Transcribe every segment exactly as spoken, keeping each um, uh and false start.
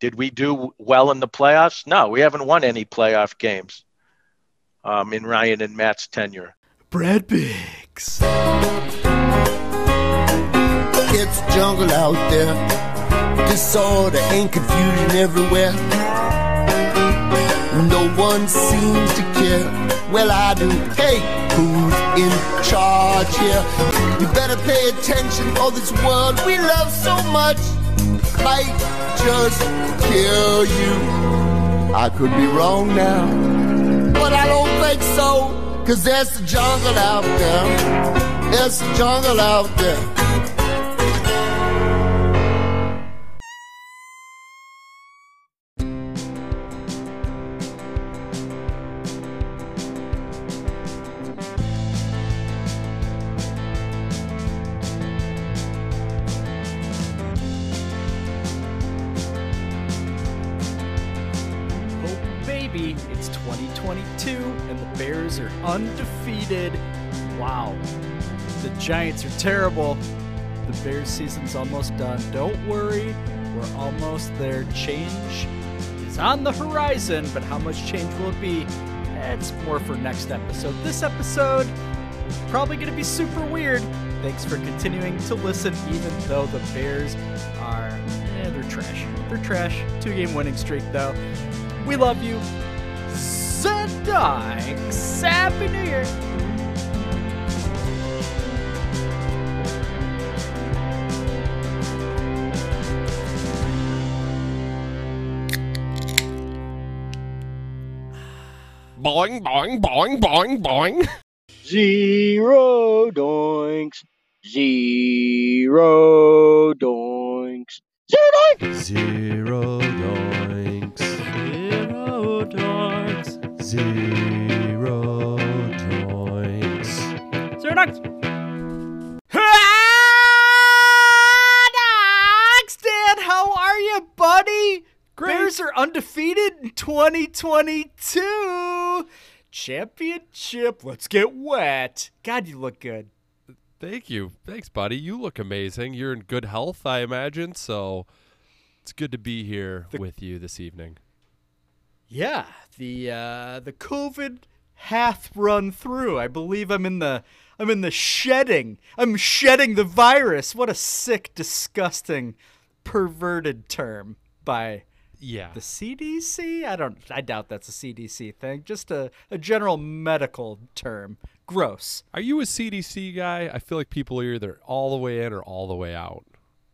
Did we do well in the playoffs? No, we haven't won any playoff games um, in Ryan and Matt's tenure. Brad Biggs. It's jungle out there, disorder and confusion everywhere. No one seems to care. Well, I do. Hey, who's in charge here? You better pay attention, or this world we love so much might just kill you. I could be wrong now, but I don't think so, 'cause there's the jungle out there. There's the jungle out there. It's twenty twenty-two, and the Bears are undefeated. Wow. The Giants are terrible. The Bears season's almost done. Don't worry, we're almost there. Change is on the horizon, but how much change will it be? It's more for next episode. This episode, probably going to be super weird. Thanks for continuing to listen, even though the Bears are, eh, they're trash. They're trash. Two-game winning streak, though. We love you. Thanks. Happy New Year. Boing, boing, boing, boing, boing. Zero doinks. Zero doinks. Zero doinks. Zero doinks. Zero doinks. Zero doinks. Zero doinks. Dan, how are you, buddy? Great. Bears are undefeated in twenty twenty-two. Championship. Let's get wet. God, you look good. Thank you. Thanks, buddy. You look amazing. You're in good health, I imagine, so it's good to be here the, with you this evening. Yeah, the uh, the COVID hath run through. I believe I'm in the I'm in the shedding. I'm shedding the virus. What a sick, disgusting, perverted term by yeah. the C D C. I don't. I doubt that's a C D C thing. Just a, a general medical term. Gross. Are you a C D C guy? I feel like people are either all the way in or all the way out.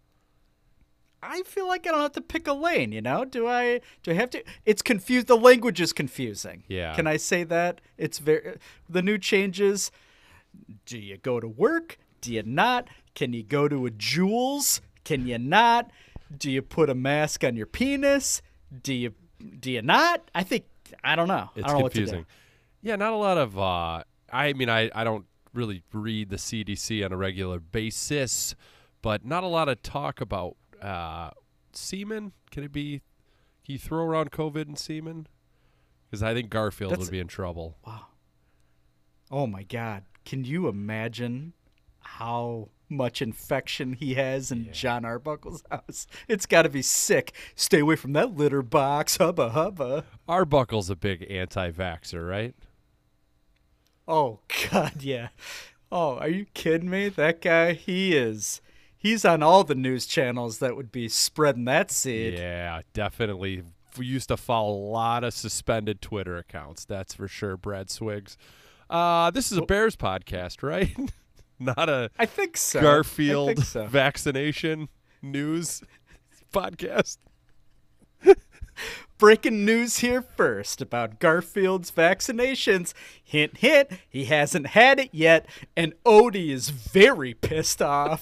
I feel like I don't have to pick a lane, you know? Do I do I have to? It's confused. The language is confusing. Yeah. Can I say that? It's very the new changes. Do you go to work? Do you not? Can you go to a Jules? Can you not? Do you put a mask on your penis? Do you do you not? I think I don't know. It's I don't know confusing. What to do. Yeah, not a lot of uh I mean I, I don't really read the C D C on a regular basis, but not a lot of talk about Uh, semen. Can it be? Can you throw around COVID and semen? Because I think Garfield That's, would be in trouble. Wow. Oh my God! Can you imagine how much infection he has in yeah. John Arbuckle's house? It's got to be sick. Stay away from that litter box. Hubba hubba. Arbuckle's a big anti-vaxxer, right? Oh God, yeah. Oh, are you kidding me? That guy, he is. He's on all the news channels that would be spreading that seed. Yeah, definitely. We used to follow a lot of suspended Twitter accounts. That's for sure, Brad Swiggs. Uh, this is a Bears podcast, right? Not a I think so. Garfield I think so. vaccination news podcast. Breaking news here first about Garfield's vaccinations. Hint, hint, he hasn't had it yet, and Odie is very pissed off.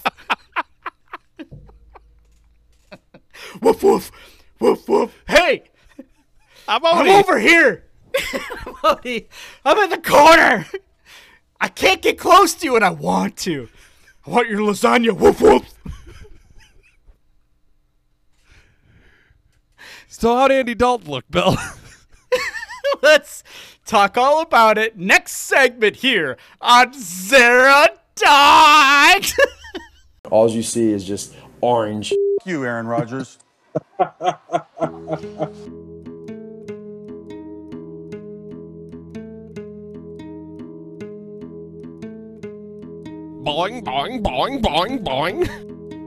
Woof, woof, woof, woof. Hey, I'm, I'm over here. Odie, I'm in the corner. I can't get close to you, and I want to. I want your lasagna. Woof, woof. So how'd Andy Dalton look, Bill? Let's talk all about it next segment here on Zero Dogs. All you see is just orange. You, Aaron Rodgers. Boing, boing, boing, boing, boing.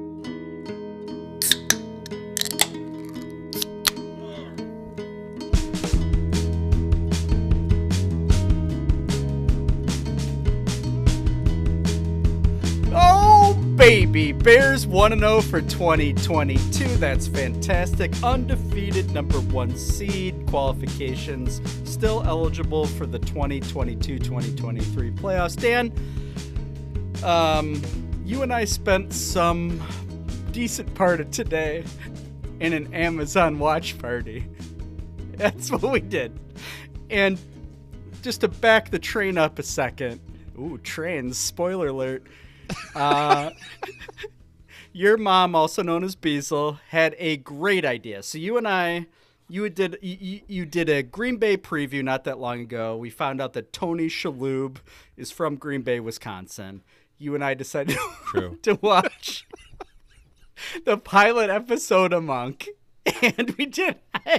Oh, baby. Bears one and oh for twenty twenty-two. That's fantastic. Undefeated number one seed. Qualifications still eligible for the twenty twenty-two twenty twenty-three playoffs. Dan, um, you and I spent some decent part of today in an Amazon watch party. That's what we did. And just to back the train up a second. Ooh, trains. Spoiler alert. Uh, your mom, also known as Beazle, had a great idea. So you and I, you did you, you did a Green Bay preview not that long ago. We found out that Tony Shalhoub is from Green Bay, Wisconsin. You and I decided True. to watch the pilot episode of Monk, and we did.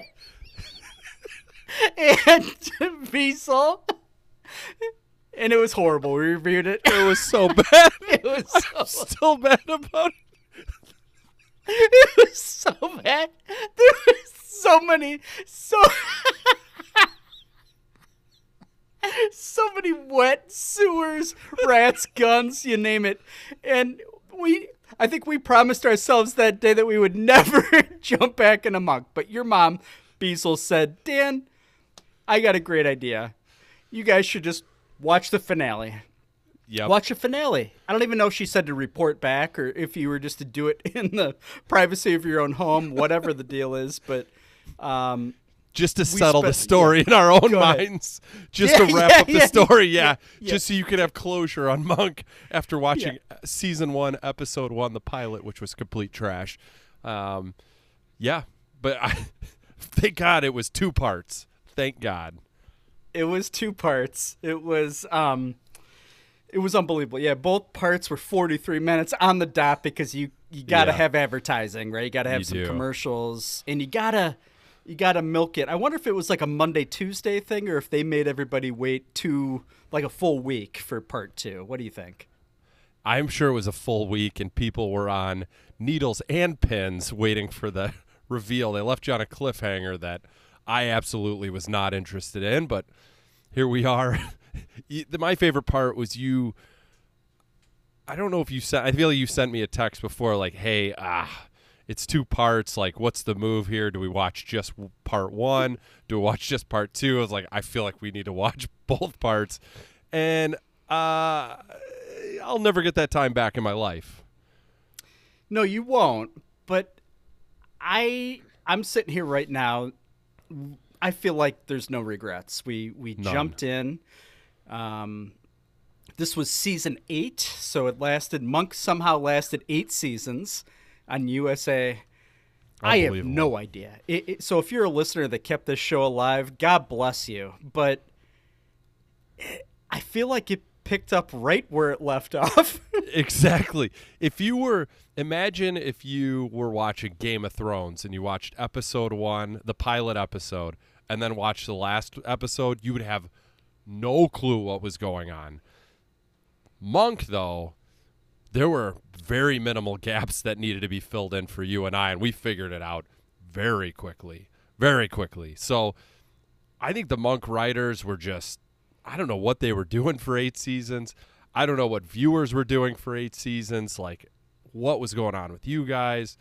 And Beazle. And it was horrible. We reviewed it. It was so bad. It was so, I'm still mad about it. it was so bad. There was so many, so so many wet sewers, rats, guns, you name it. And we, I think we promised ourselves that day that we would never jump back in a Monk. But your mom, Beazle, said, Dan, I got a great idea. You guys should just watch the finale. Yep. Watch the finale. I don't even know if she said to report back or if you were just to do it in the privacy of your own home, whatever the deal is. But um, just to settle spent, the story yeah, in our own go minds. ahead. Just Yeah, to wrap yeah, up the yeah, story. Yeah. yeah, yeah. Just so you could have closure on Monk after watching season one, episode one, the pilot, which was complete trash. Um, yeah. But I, thank God it was two parts. Thank God. It was two parts. It was um, it was unbelievable. Yeah, both parts were forty-three minutes on the dot because you, you got to Yeah. have advertising, right? You got to have You some do. commercials, and you gotta you gotta milk it. I wonder if it was like a Monday Tuesday thing, or if they made everybody wait two like a full week for part two. What do you think? I'm sure it was a full week and people were on needles and pins waiting for the reveal. They left you on a cliffhanger that I absolutely was not interested in, but here we are. You- the- My favorite part was you. I don't know if you sent. I feel like you sent me a text before, like, "Hey, ah, it's two parts. Like, what's the move here? Do we watch just w- part one? Do we watch just part two?" I was like, I feel like we need to watch both parts, and uh, I'll never get that time back in my life. No, you won't. But I I'm sitting here right now. I feel like there's no regrets. We we None. jumped in. Um, this was season eight, so it lasted. Monk somehow lasted eight seasons on U S A. I have Unbelievable. no idea. It, it, so if you're a listener that kept this show alive, God bless you. But it, I feel like it picked up right where it left off. Exactly. If you were, imagine if you were watching Game of Thrones and you watched episode one, the pilot episode, and then watched the last episode, you would have no clue what was going on. Monk, though, there were very minimal gaps that needed to be filled in for you and I, and we figured it out very quickly, very quickly. So I think the Monk writers were just, I don't know what they were doing for eight seasons. I don't know what viewers were doing for eight seasons. Like, what was going on with you guys?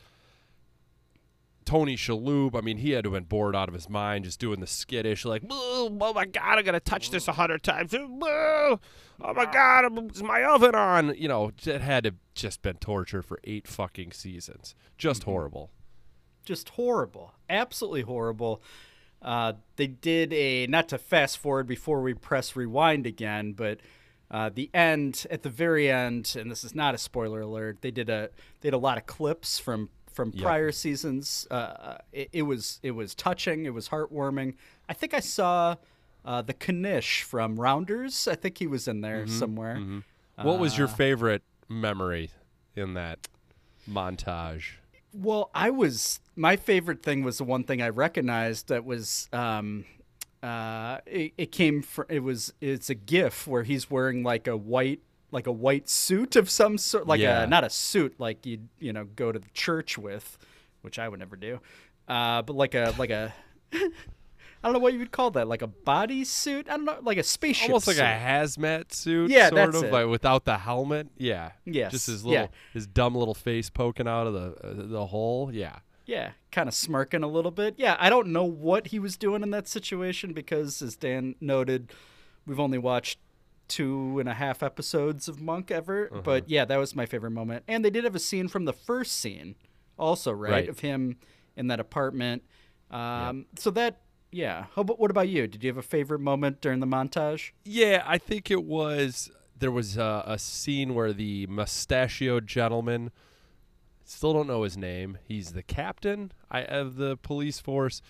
Tony Shalhoub, I mean, he had to have been bored out of his mind just doing the skittish, like, "Boo, oh my God, I got to touch this a hundred times. Boo, oh my God, is my oven on? You know, it had to just been torture for eight fucking seasons. Just horrible. Just horrible. Absolutely horrible. Uh, they did a, not to fast forward before we press rewind again, but uh, the end, at the very end, and this is not a spoiler alert, they did a they did a lot of clips from from Yep. prior seasons. Uh, it, it was it was touching. It was heartwarming. I think I saw uh, the Knish from Rounders. I think he was in there somewhere. What was your Uh, favorite memory in that montage? Well, I was my favorite thing was the one thing I recognized that was um, uh, it, it came from it was it's a GIF where he's wearing like a white like a white suit of some sort, like Yeah. a not a suit like you you know go to the church with, which I would never do, uh, but like a like a I don't know what you would call that, like a body suit. I don't know, like a spaceship. Almost like suit. a hazmat suit, Yeah, sort that's of, it. like without the helmet. Yeah. Yes, Just his little, yeah. his dumb little face poking out of the uh, the hole. Yeah. Yeah, kind of smirking a little bit. Yeah, I don't know what he was doing in that situation because, as Dan noted, we've only watched two and a half episodes of Monk ever. Uh-huh. But yeah, that was my favorite moment. And they did have a scene from the first scene also, right? Right. Of him in that apartment. Um, So that, yeah. How about, what about you? Did you have a favorite moment during the montage? Yeah, I think it was. There was a, a scene where the mustachioed gentleman, still don't know his name. He's the captain I, of the police force.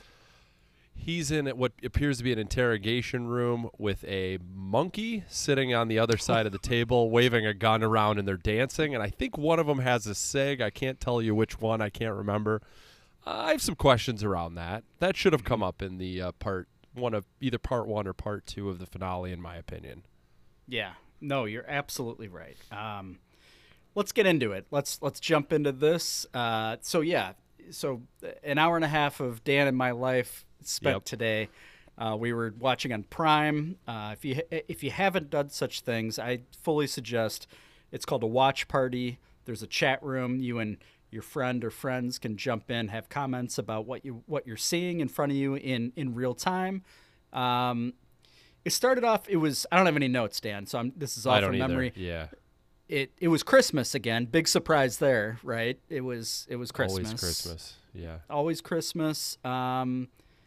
He's in what appears to be an interrogation room with a monkey sitting on the other side of the table, waving a gun around, and they're dancing. And I think one of them has a cig. I can't tell you which one. I can't remember. I have some questions around that. That should have come up in the uh, part one of either part one or part two of the finale, in my opinion. Yeah. No, you're absolutely right. Um, let's get into it. Let's let's jump into this. Uh, so yeah, so an hour and a half of Dan and my life spent Yep. today. Uh, we were watching on Prime. Uh, if you if you haven't done such things, I fully suggest. It's called a watch party. There's a chat room. You and your friend or friends can jump in, have comments about what you what you're seeing in front of you in in real time. Um, it started off. It was I don't have any notes, Dan. So I'm, this is all I don't from either. memory. Yeah, It it was Christmas again. Big surprise there, right? It was it was Christmas. always Christmas. Yeah. Always Christmas. Um,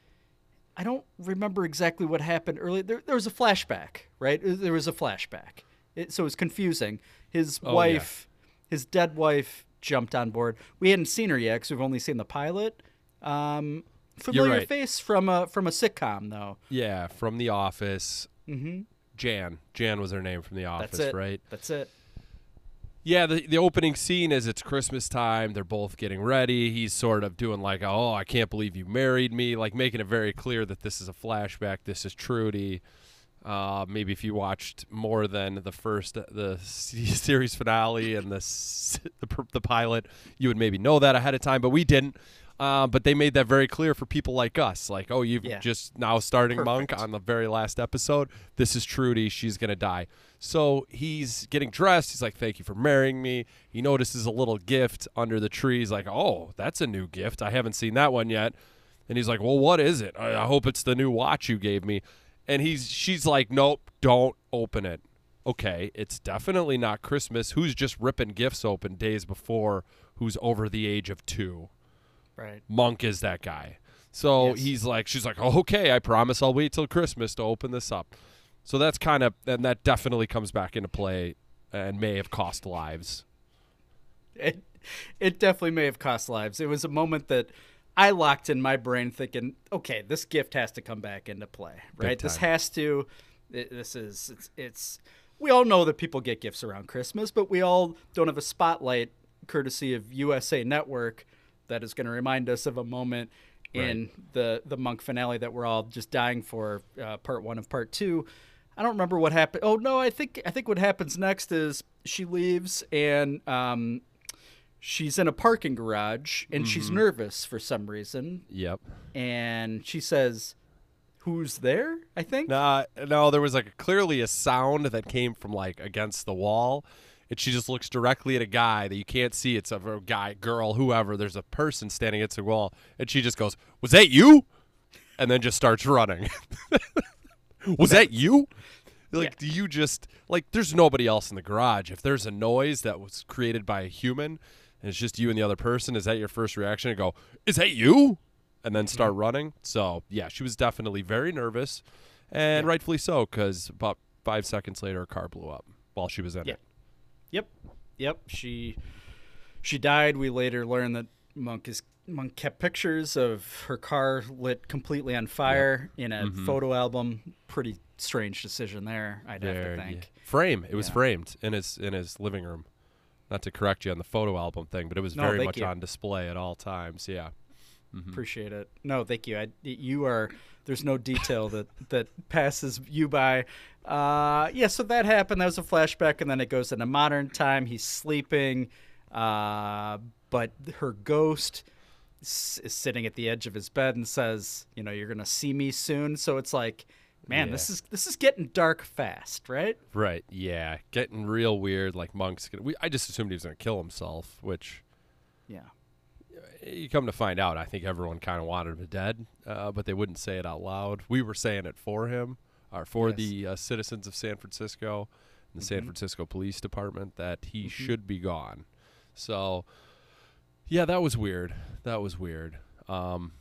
I don't remember exactly what happened earlier. There, there was a flashback, right? There was a flashback. It, so it was confusing. His Oh, wife, his dead wife, jumped on board. We hadn't seen her yet because we've only seen the pilot. Um, familiar right. face from a from a sitcom, though. Yeah, from The Office. Mm-hmm. Jan. Jan was her name from The Office, That's it. right? That's it. Yeah, the the opening scene is it's Christmas time. They're both getting ready. He's sort of doing like, "Oh, I can't believe you married me," like making it very clear that this is a flashback. This is Trudy. Uh, maybe if you watched more than the first the series finale and the s- the, pr- the pilot, you would maybe know that ahead of time. But we didn't. Uh, but they made that very clear for people like us. Like, oh, you've Yeah. just now starting Monk Perfect. on the very last episode. This is Trudy. She's going to die. So he's getting dressed. He's like, thank you for marrying me. He notices a little gift under the tree. He's like, oh, that's a new gift. I haven't seen that one yet. And he's like, well, what is it? I, I hope it's the new watch you gave me. And he's she's like, nope, don't open it. Okay, it's definitely not Christmas. Who's just ripping gifts open days before who's over the age of two? Right. Monk is that guy. So Yes. he's like, she's like, oh, okay, I promise I'll wait till Christmas to open this up. So that's kind of, and that definitely comes back into play and may have cost lives. It it definitely may have cost lives. It was a moment that I locked in my brain thinking, okay, this gift has to come back into play, right? This time. has to, it, this is, it's, it's, we all know that people get gifts around Christmas, but we all don't have a spotlight courtesy of U S A Network that is going to remind us of a moment in the, the Monk finale that we're all just dying for, uh, part one of part two. I don't remember what happened. Oh no, I think, I think what happens next is she leaves and, um, she's in a parking garage and she's nervous for some reason. Yep. And she says, who's there? I think. Nah, no, there was like clearly a sound that came from like against the wall. And she just looks directly at a guy that you can't see. It's a guy, girl, whoever. There's a person standing against the wall. And she just goes, was that you? And then just starts running. Was that you? Like, do you just, like, there's nobody else in the garage. If there's a noise that was created by a human and it's just you and the other person, is that your first reaction to go, is that you? And then start running? So, yeah, she was definitely very nervous. And Yeah. rightfully so, because about five seconds later, her car blew up while she was in Yeah. it. Yep. Yep. She she died. We later learned that Monk is Monk kept pictures of her car lit completely on fire in a photo album. Pretty strange decision there, I'd have There, to yeah. think. Frame. It was Yeah. framed in his in his living room. not to correct you on the photo album thing, but it was No, very thank much you. on display at all times. Yeah. Mm-hmm. Appreciate it. No, thank you. I, you are. There's no detail that that passes you by. Uh, yeah. So that happened. That was a flashback, and then it goes into modern time. He's sleeping, uh, but her ghost s- is sitting at the edge of his bed and says, "You know, you're gonna see me soon." So it's like, man, Yeah. this is this is getting dark fast, right? Right. Yeah. Getting real weird. Like Monk's gonna. We, I just assumed he was gonna kill himself, which. Yeah. You come to find out, I think everyone kind of wanted him dead, uh, but they wouldn't say it out loud. We were saying it for him, or for Yes. the uh, citizens of San Francisco, and the San Mhm. Francisco Police Department, that he Mhm. should be gone. So, yeah, that was weird. That was weird. Um,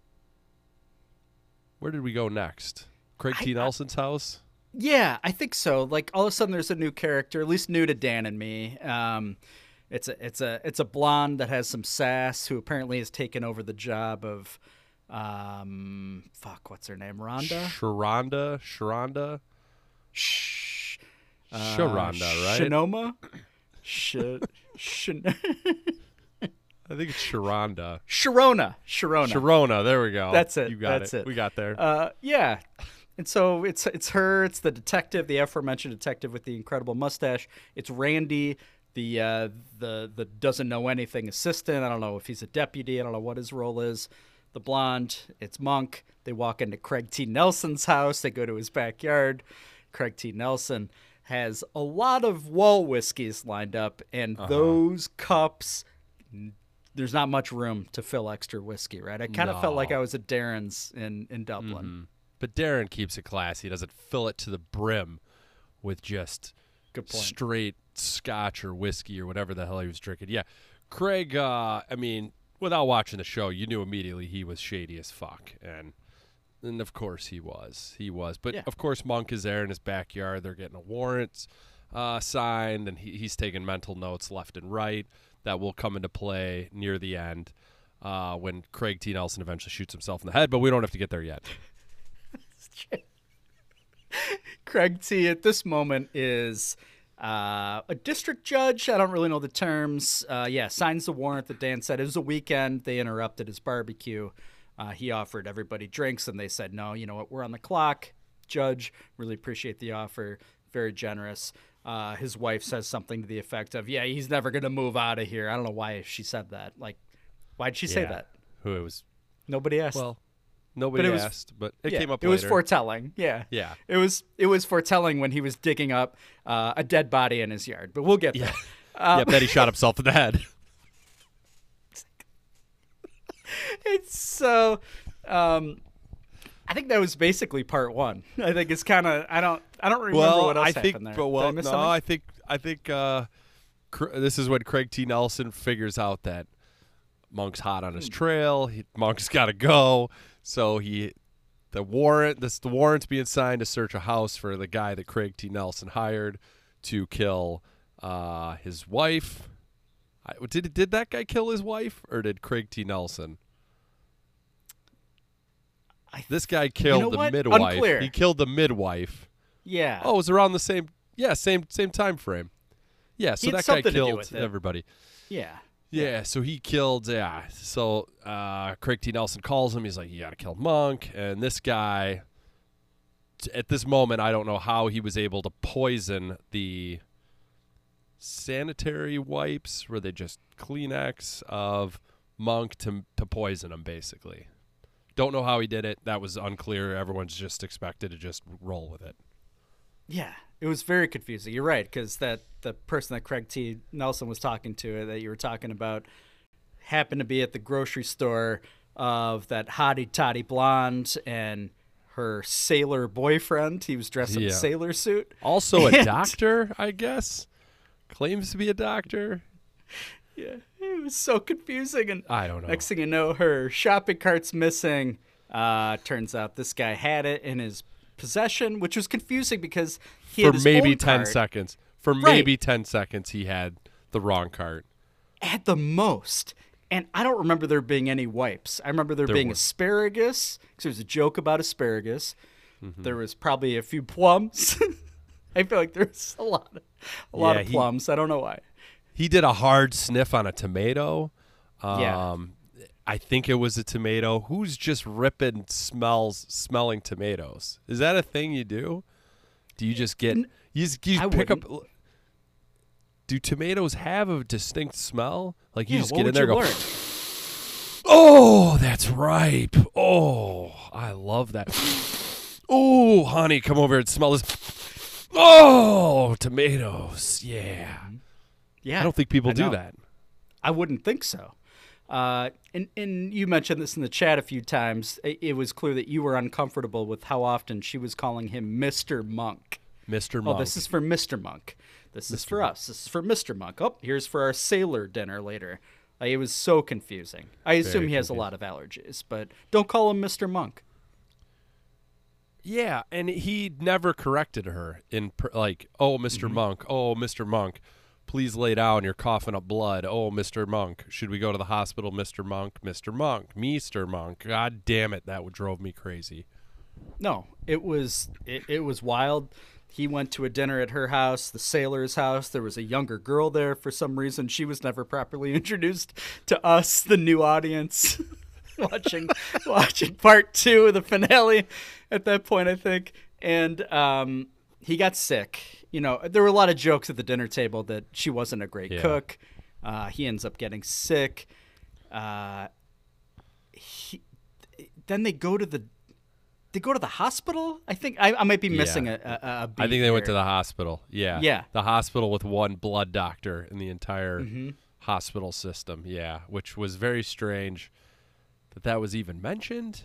where did we go next? Craig I- T. I- Nelson's house? Yeah, I think so. Like all of a sudden, there's a new character, at least new to Dan and me. Um, it's a it's a it's a blonde that has some sass who apparently has taken over the job of, um, fuck, what's her name? Rhonda. Sharonda? Sharonda? Shh. Uh, Sharonda, right? Shinoma. Sh. Shin- I think it's Sharonda. Sharona. Sharona. Sharona, there we go. That's it, You got that's it. it. We got there. Uh, yeah. And so it's it's her, it's the detective, the aforementioned detective with the incredible mustache. It's Randy, the uh, the the doesn't know anything assistant. I don't know if he's a deputy. I don't know what his role is. The blonde. It's Monk. They walk into Craig T. Nelson's house. They go to his backyard. Craig T. Nelson has a lot of wall whiskeys lined up, and Uh-huh. those cups. There's not much room to fill extra whiskey, right? I kind of felt like No. I was at Darren's in in Dublin. Mhm. But Darren keeps it classy. He doesn't fill it to the brim with just Good point. straight scotch or whiskey or whatever the hell he was drinking. Yeah. Craig, uh, I mean, without watching the show, you knew immediately he was shady as fuck. And and of course he was. He was. But Yeah. of course Monk is there in his backyard. They're getting a warrant uh, signed, and he, he's taking mental notes left and right that will come into play near the end uh, when Craig T. Nelson eventually shoots himself in the head. But we don't have to get there yet. Craig T. at this moment is uh, a district judge. I don't really know the terms. Uh, yeah, signs the warrant that Dan said. It was a weekend. They interrupted his barbecue. Uh, he offered everybody drinks, and they said, no, you know what, we're on the clock. Judge, really appreciate the offer. Very generous. Uh, his wife says something to the effect of, yeah, he's never going to move out of here. I don't know why she said that. Like, why'd she say Yeah. that? Who it was? Nobody asked. Well, nobody But it was- asked, but it yeah, came up it later. was foretelling. Yeah. Yeah. It was it was foretelling when he was digging up uh, a dead body in his yard. But we'll get there. Yeah. yeah, Betty shot himself in the head. It's so. Um, I think that was basically part one. I think it's kind of. I don't. I don't remember well, what else I happened think, there. but Did well, I miss no, something? I think, I think uh, Cr- this is when Craig T. Nelson figures out that Monk's hot on his Hmm. trail. He, Monk's got to go, so he, the warrant, this the warrant's being signed to search a house for the guy that Craig T. Nelson hired to kill uh, his wife. I, did did that guy kill his wife, or did Craig T. Nelson? I- This guy killed know the what? midwife. Unclear. He killed the midwife. Yeah. Oh, it was around the same, yeah, same same time frame. Yeah, so had that guy something to do killed with it. everybody. Yeah. Yeah, so he killed, yeah. So uh, Craig T. Nelson calls him. He's like, you got to kill Monk. And this guy, t- at this moment, I don't know how he was able to poison the sanitary wipes, were they just Kleenex, of Monk to, to poison him, basically. Don't know how he did it. That was unclear. Everyone's just expected to just roll with it. Yeah, it was very confusing. You're right, because that the person that Craig T. Nelson was talking to, that you were talking about, happened to be at the grocery store of that hottie toddy blonde and her sailor boyfriend. He was dressed in Yeah. a sailor suit. Also a And- doctor, I guess. Claims to be a doctor. Yeah, it was so confusing. And I don't know. next thing you know, her shopping cart's missing. Uh, turns out this guy had it in his possession, which was confusing because he For had his maybe own ten cart. seconds. For Right. maybe ten seconds, he had the wrong cart. At the most. And I don't remember there being any wipes. I remember there, There being were. asparagus, because there was a joke about asparagus. Mm-hmm. There was probably a few plums. I feel like there's a lot of, a lot Yeah, of he- plums. I don't know why. he did a hard sniff on a tomato. Um, Yeah. I think it was a tomato. Who's just ripping smells, smelling tomatoes? Is that a thing you do? Do you just get, you just, you I pick up, wouldn't. do tomatoes have a distinct smell? Like you Yeah, just what get in would there and you go, learn? oh, that's ripe. Oh, I love that. Oh, honey, come over and smell this. Oh, tomatoes. Yeah. Yeah, I don't think people I do know. that. I wouldn't think so. Uh, and, and you mentioned this in the chat a few times. It, it was clear that you were uncomfortable with how often she was calling him Mister Monk. Mister Oh, Monk. this is for Mister Monk. This is for us. This is for Mister Monk. Oh, here's for our sailor dinner later. Uh, it was so confusing. I assume he has a lot of allergies, but don't call him Mister Monk. Yeah, and he never corrected her in per, like, oh, mister Mm-hmm. Monk, oh, Mister Monk, please lay down. You're coughing up blood. Oh, Mister Monk, should we go to the hospital, Mister Monk? Mister Monk, Mister Monk. God damn it, that would drove me crazy. No, it was it, it was wild. He went to a dinner at her house, the sailor's house. There was a younger girl there for some reason. She was never properly introduced to us, the new audience, watching watching part two of the finale at that point, I think. And um, he got sick. You know, there were a lot of jokes at the dinner table that she wasn't a great Yeah. cook. Uh, he ends up getting sick. Uh, he, then they go to the they go to the hospital. I think I, I might be missing Yeah. a, a, a beat I think they went to here. the hospital. Yeah. Yeah. The hospital with one blood doctor in the entire Mm-hmm. hospital system. Yeah, which was very strange that that was even mentioned.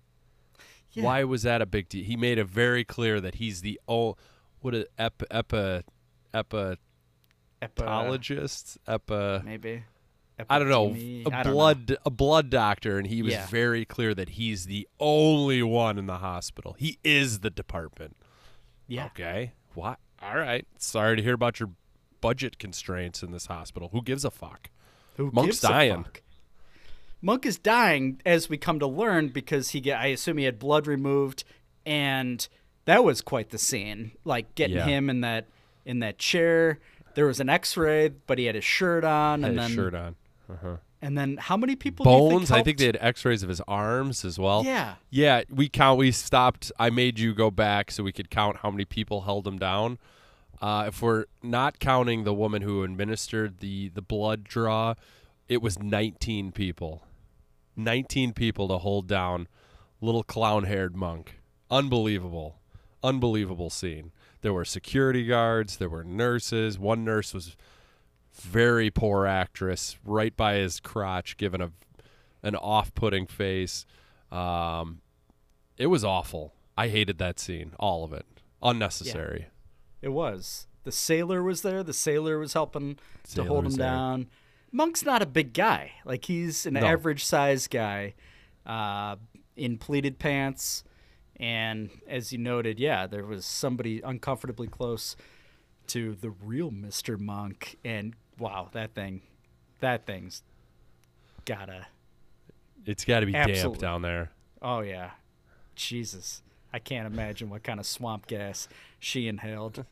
Yeah. Why was that a big deal? He made it very clear that he's the oh, what a epi epi epi Epa- pathologist, epi. maybe. I don't know, Epidemi- a I don't know. blood a blood doctor, and he was Yeah. very clear that he's the only one in the hospital. He is the department. Yeah. Okay. What? All right. Sorry to hear about your budget constraints in this hospital. Who gives a fuck? Who Monk's gives a dying. fuck? Monk is dying, as we come to learn, because he get I assume he had blood removed, and that was quite the scene. Like getting Yeah. him in that in that chair. There was an X-ray, but he had his shirt on, Had and his then shirt on. Uh-huh. and then how many people? do you Bones. think I think they helped? had X-rays of his arms as well. Yeah. Yeah. We count. We stopped. I made you go back so we could count how many people held him down. Uh, if we're not counting the woman who administered the the blood draw, it was nineteen people. nineteen people to hold down little clown-haired Monk. Unbelievable. Unbelievable scene. There were security guards. There were nurses. One nurse was very poor actress, right by his crotch, giving a an off-putting face. Um, it was awful. I hated that scene, all of it. Unnecessary. It was. The sailor was there. The sailor was helping to Sailor hold him was there. down. Monk's not a big guy. Like, he's an No. average size guy uh, in pleated pants. And as you noted, yeah, there was somebody uncomfortably close to the real Mister Monk. And wow, that thing, that thing's gotta. It's got to be damp Absolutely. down there. Oh, yeah. Jesus. I can't imagine what kind of swamp gas she inhaled.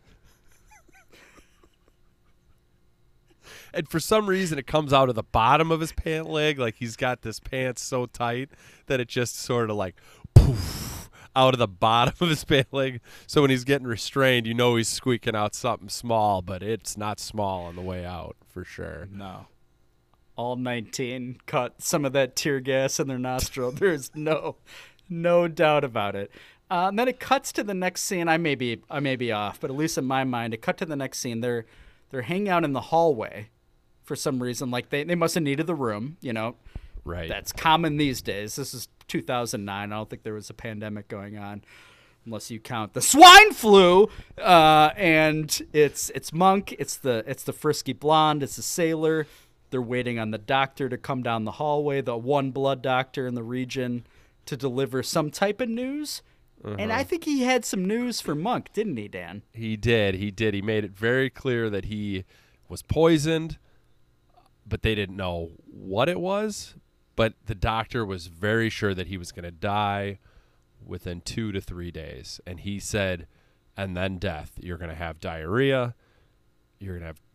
And for some reason, it comes out of the bottom of his pant leg. Like he's got this pants so tight that it just sort of like poof out of the bottom of his pant leg. So when he's getting restrained, you know he's squeaking out something small, but it's not small on the way out for sure. No. All nineteen caught some of that tear gas in their nostril. There's no no doubt about it. Uh, and then it cuts to the next scene. I may be I may be off, but at least in my mind, it cut to the next scene. They're they're hanging out in the hallway for some reason. Like they, they must have needed the room, you know. Right. That's common these days. This is two thousand nine. I don't think there was a pandemic going on, unless you count the swine flu. Uh, and it's it's Monk. It's the it's the frisky blonde. It's the sailor. They're waiting on the doctor to come down the hallway, the one blood doctor in the region, to deliver some type of news. And I think he had some news for Monk, didn't he, Dan? He did. He did. He made it very clear that he was poisoned, but they didn't know what it was. But the doctor was very sure that he was going to die within two to three days. And he said, and then death. You're going to have diarrhea. You're going to have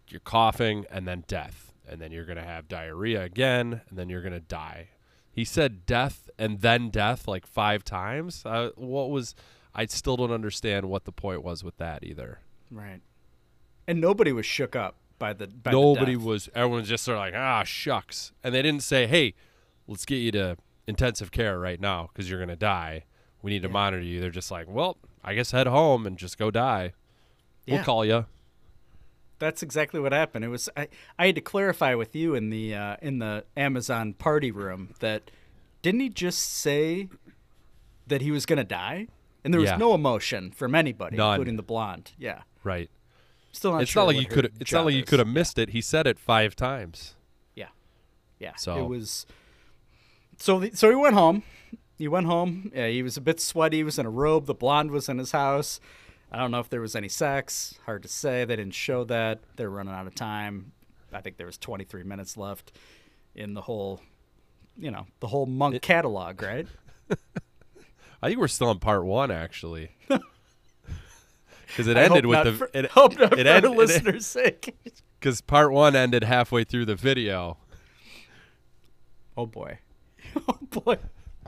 you're coughing, and then death. And then you're going to have diarrhea again, and then you're going to die. He said death and then death like five times. Uh, what was – I still don't understand what the point was with that either. Right. And nobody was shook up by the by Nobody the death. was – everyone's just sort of like, ah, shucks. And they didn't say, hey, let's get you to intensive care right now because you're going to die. We need to Yeah. monitor you. They're just like, well, I guess head home and just go die. We'll Yeah. call you. That's exactly what happened. It was I, I had to clarify with you in the uh, in the Amazon party room that didn't he just say that he was going to die? And there was Yeah. no emotion from anybody, None. including the blonde. Yeah. Right. Still not It's sure not like what you her could. It's not job like you is. could have missed it. He said it five times. Yeah. Yeah. So- it was So the, so he went home. He went home. Yeah, he was a bit sweaty. He was in a robe. The blonde was in his house. I don't know if there was any sex. Hard to say. They didn't show that. They're running out of time. I think there was twenty-three minutes left in the whole, you know, the whole Monk catalog, right? I think we're still on part one actually, because it I ended hope with not the for, it, hope not it for end- the it- listeners' sake. because part one ended halfway through the video. Oh boy, oh boy.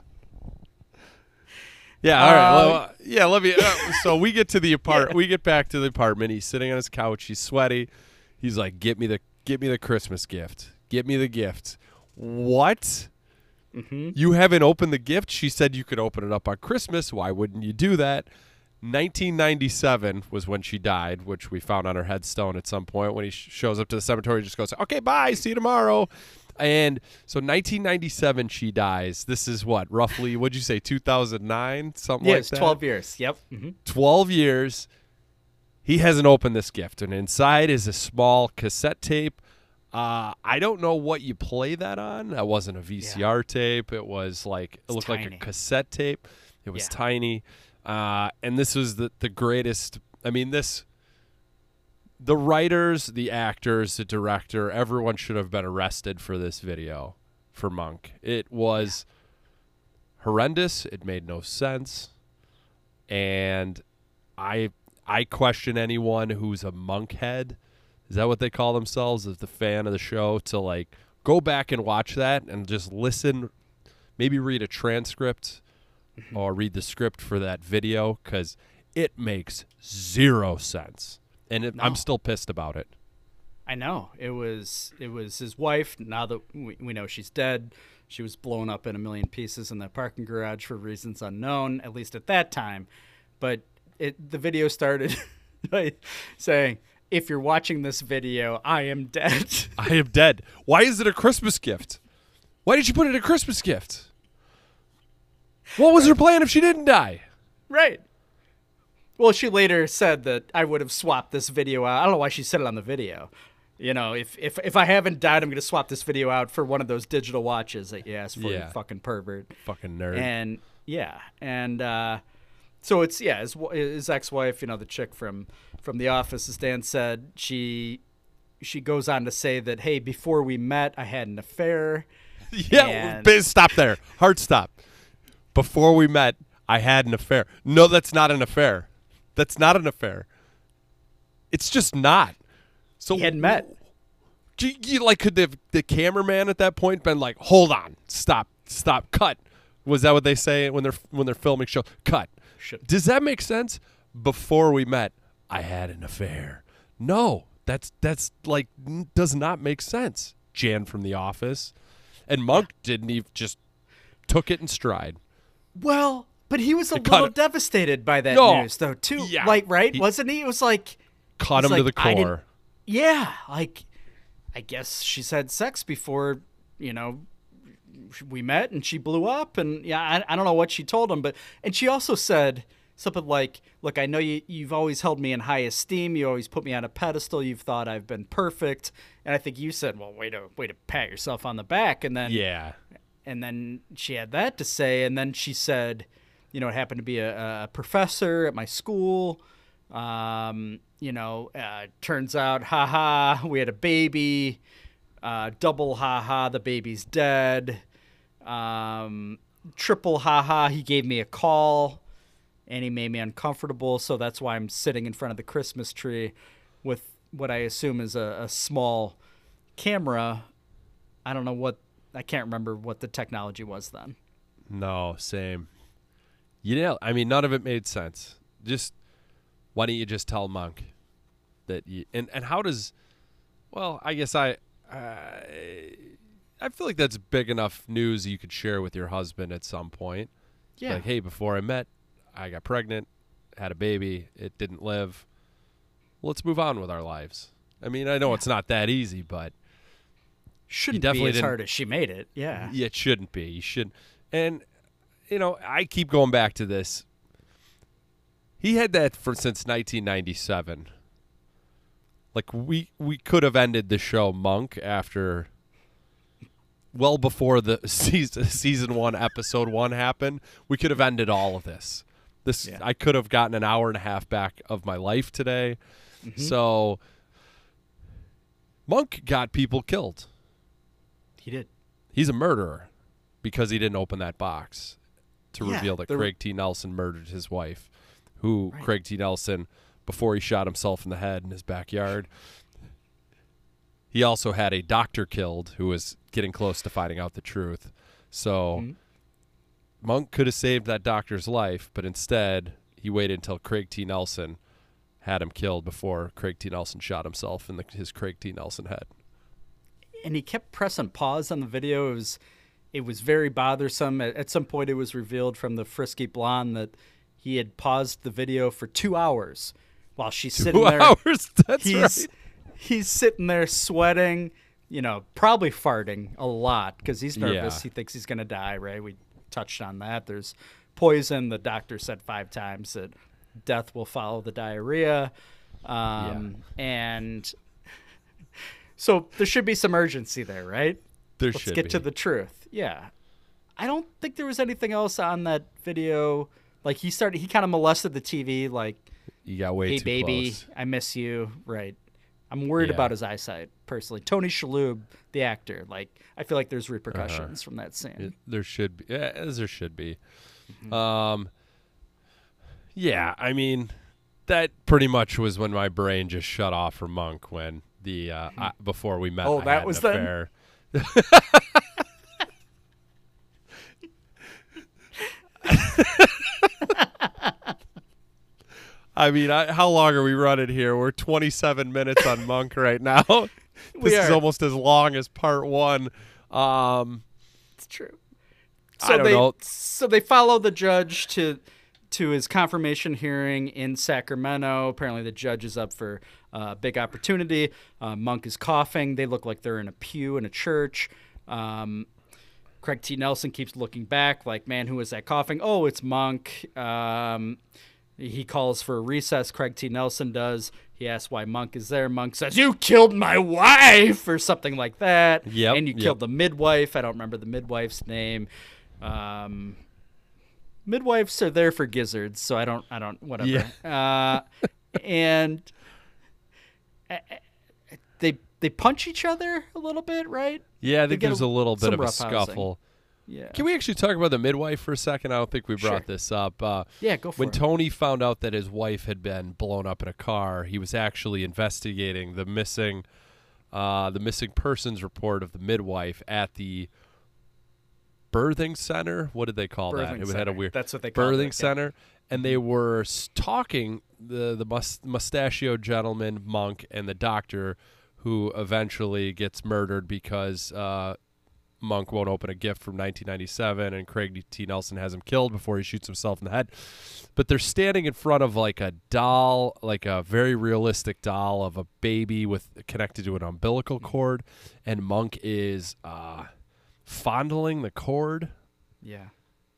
Yeah. All right. Uh, Well, uh, yeah. Let me. Uh, so we get to the apart. We get back to the apartment. He's sitting on his couch. He's sweaty. He's like, "Get me the, get me the Christmas gift. Get me the gift." What? Mm-hmm. You haven't opened the gift? She said you could open it up on Christmas. Why wouldn't you do that? nineteen ninety-seven was when she died, which we found on her headstone at some point. When he sh- shows up to the cemetery, he just goes, "Okay, bye. See you tomorrow." And so nineteen ninety-seven, she dies. This is what, roughly, what'd you say, two thousand nine? Something Yeah, like it's that? twelve years. Yep. Mm-hmm. twelve years. He hasn't opened this gift. And inside is a small cassette tape. Uh, I don't know what you play that on. That wasn't a V C R tape. It was like, it It's looked like tiny. a cassette tape. It was Yeah. tiny. Uh, and this was the, the greatest. I mean, this, the writers, the actors, the director, everyone should have been arrested for this video for Monk. It was horrendous. It made no sense. And I I question anyone who's a Monk head. Is that what they call themselves as the fan of the show? To like go back and watch that and just listen, maybe read a transcript or read the script for that video, because it makes zero sense. And it, I'm No. still pissed about it. I know. It was it was his wife. Now that we, we know she's dead, she was blown up in a million pieces in that parking garage for reasons unknown, at least at that time. But it the video started by saying, "If you're watching this video, I am dead." I am dead. Why is it a Christmas gift? Why did you put it in a Christmas gift? What was her plan if she didn't die? Right. Well, she later said that I would have swapped this video out. I don't know why she said it on the video. You know, if if, if I haven't died, I'm going to swap this video out for one of those digital watches that you asked for, Yeah. you fucking pervert. Fucking nerd. And yeah, and uh, so it's yeah, his, his ex-wife, you know, the chick from from The Office, as Dan said, she she goes on to say that, hey, before we met, I had an affair. yeah, and- Biz, stop there. Hard stop. Before we met, I had an affair. No, that's not an affair. That's not an affair. It's just not. So He hadn't met. You, you, like, could the the cameraman at that point been like, "Hold on, stop, stop, cut"? Was that what they say when they're when they're filming show? Cut. Should- Does that make sense? Before we met, I had an affair. No, that's that's like n- does not make sense. Jan from The Office, and Monk didn't even just took it in stride. Well, but he was a They cut little it. devastated by that No. news, though, too. Yeah. Like, right? He- Wasn't he? It was like, Cut It's him to like, the I didn't- core. yeah, like, I guess she's had sex before, you know, we met and she blew up. And yeah, I, I don't know what she told him, but, and she also said something like, look, I know you, you've always held me in high esteem. You always put me on a pedestal. You've thought I've been perfect. And I think you said, well, way to, way to pat yourself on the back. And then, Yeah. and then she had that to say, and then she said, you know, it happened to be a, a professor at my school. Um, you know, uh, turns out, haha, we had a baby. Uh, double haha, the baby's dead. Um, triple haha, he gave me a call, and he made me uncomfortable, so that's why I'm sitting in front of the Christmas tree with what I assume is a, a small camera. I don't know what, I can't remember what the technology was then. No, same. You know, I mean, none of it made sense. Just, why don't you just tell Monk that you, and, and how does, well, I guess I, I, I feel like that's big enough news you could share with your husband at some point. Yeah. Like, hey, before I met, I got pregnant, had a baby, it didn't live. Let's move on with our lives. I mean, I know yeah. it's not that easy, but shouldn't definitely be as hard as she made it. Yeah. It shouldn't be. You should. And, you know, I keep going back to this. He had that for since nineteen ninety-seven. Like, we, we could have ended the show Monk after, well before the season, season one, episode one happened. We could have ended all of this. This yeah. I could have gotten an hour and a half back of my life today. Mm-hmm. So, Monk got people killed. He did. He's a murderer because he didn't open that box to yeah, reveal that Craig T. Nelson murdered his wife, who right. Craig T. Nelson, before he shot himself in the head in his backyard, he also had a doctor killed who was getting close to finding out the truth. So mm-hmm. Monk could have saved that doctor's life, but instead he waited until Craig T. Nelson had him killed before Craig T. Nelson shot himself in the, his Craig T. Nelson head. And he kept pressing pause on the video. It was, it was very bothersome. At, at some point, it was revealed from the frisky blonde that he had paused the video for two hours while she's two sitting there. Hours? That's he's, right. He's sitting there sweating, you know, probably farting a lot because he's nervous. Yeah. He thinks he's going to die, right? We touched on that. There's poison. The doctor said five times that death will follow the diarrhea. Um, yeah. And so there should be some urgency there, right? There Let's should get be. to the truth. Yeah. I don't think there was anything else on that video. Like he started, he kind of molested the T V. Like, you got way hey, too baby, close. I miss you. Right. I'm worried Yeah. about his eyesight, personally. Tony Shalhoub, the actor, like, I feel like there's repercussions uh-huh. from that scene. It, there should be. Yeah, as there should be. Mm-hmm. Um, yeah, I mean, that pretty much was when my brain just shut off for Monk when the, uh, mm-hmm. I, before we met, oh, I that had was an then? affair. I mean, I, how long are we running here? We're twenty-seven minutes on Monk right now. This we is are. almost as long as part one. Um, it's true. So I don't they, know. So they follow the judge to to his confirmation hearing in Sacramento. Apparently the judge is up for a uh, big opportunity. Uh, Monk is coughing. They look like they're in a pew in a church. Um, Craig T. Nelson keeps looking back like, man, who is that coughing? Oh, it's Monk. Um, he calls for a recess. Craig T. Nelson does. He asks why Monk is there. Monk says, you killed my wife, or something like that. Yep, and you yep. killed the midwife. I don't remember the midwife's name. Um, midwives are there for gizzards, so I don't, I don't, whatever. Yeah. Uh, and they they punch each other a little bit, right? Yeah, I They think get there's a- a little bit some of a roughhousing. scuffle. Yeah. Can we actually talk about the midwife for a second? I don't think we brought Sure. this up. Uh, Yeah, go for when it. Tony found out that his wife had been blown up in a car, he was actually investigating the missing, uh, the missing persons report of the midwife at the birthing center. What did they call that? Birthing It had a center. weird That's what they called birthing it, yeah. center, and they were stalking the the mus- mustachioed gentleman Monk and the doctor, who eventually gets murdered because uh, Monk won't open a gift from nineteen ninety-seven, and Craig T. Nelson has him killed before he shoots himself in the head. But they're standing in front of like a doll, like a very realistic doll of a baby with connected to an umbilical cord, and Monk is uh, fondling the cord. Yeah.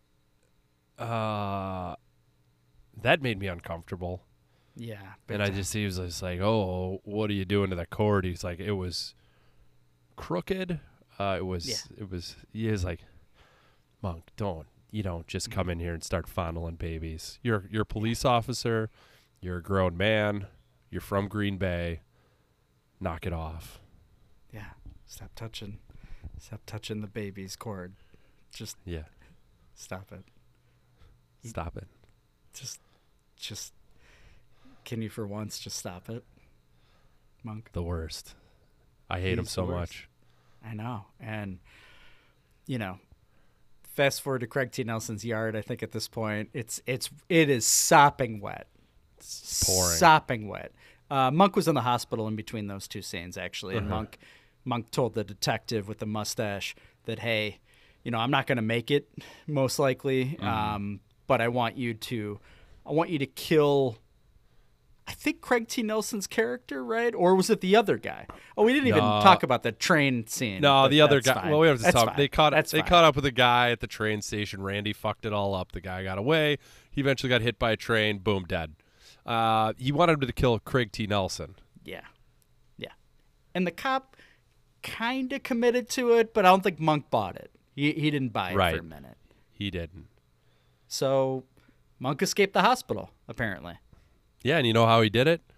Uh, that made me uncomfortable. Yeah. big And I time. just, he was just like, oh, what are you doing to that cord? He's like, it was crooked. Uh, it was, Yeah. it was, he was like, Monk, don't, you don't just come in here and start fondling babies. You're, you're a police officer. You're a grown man. You're from Green Bay. Knock it off. Yeah. Stop touching. Stop touching the baby's cord. Just Yeah. stop it. Stop it. Just, just, can you for once just stop it? Monk. The worst. I hate He's him so the worst. much. I know. And, you know, fast forward to Craig T. Nelson's yard, I think at this point, it's it's it is sopping wet. It's pouring. Sopping wet. Uh, Monk was in the hospital in between those two scenes, actually. And Uh-huh. Monk Monk told the detective with the mustache that, hey, you know, I'm not going to make it, most likely, Mm-hmm. um, but I want you to, I want you to kill, I think Craig T. Nelson's character, right? Or was it the other guy? Oh, we didn't even No. talk about the train scene. No, but the other that's guy. fine. Well, we have to That's talk. fine. They caught. That's they fine. caught up with a guy at the train station. Randy fucked it all up. The guy got away. He eventually got hit by a train. Boom, dead. Uh, he wanted him to kill Craig T. Nelson. Yeah. Yeah. And the cop kind of committed to it, but I don't think Monk bought it. He, he didn't buy it Right. for a minute. He didn't. So Monk escaped the hospital, apparently. Yeah, and you know how he did it?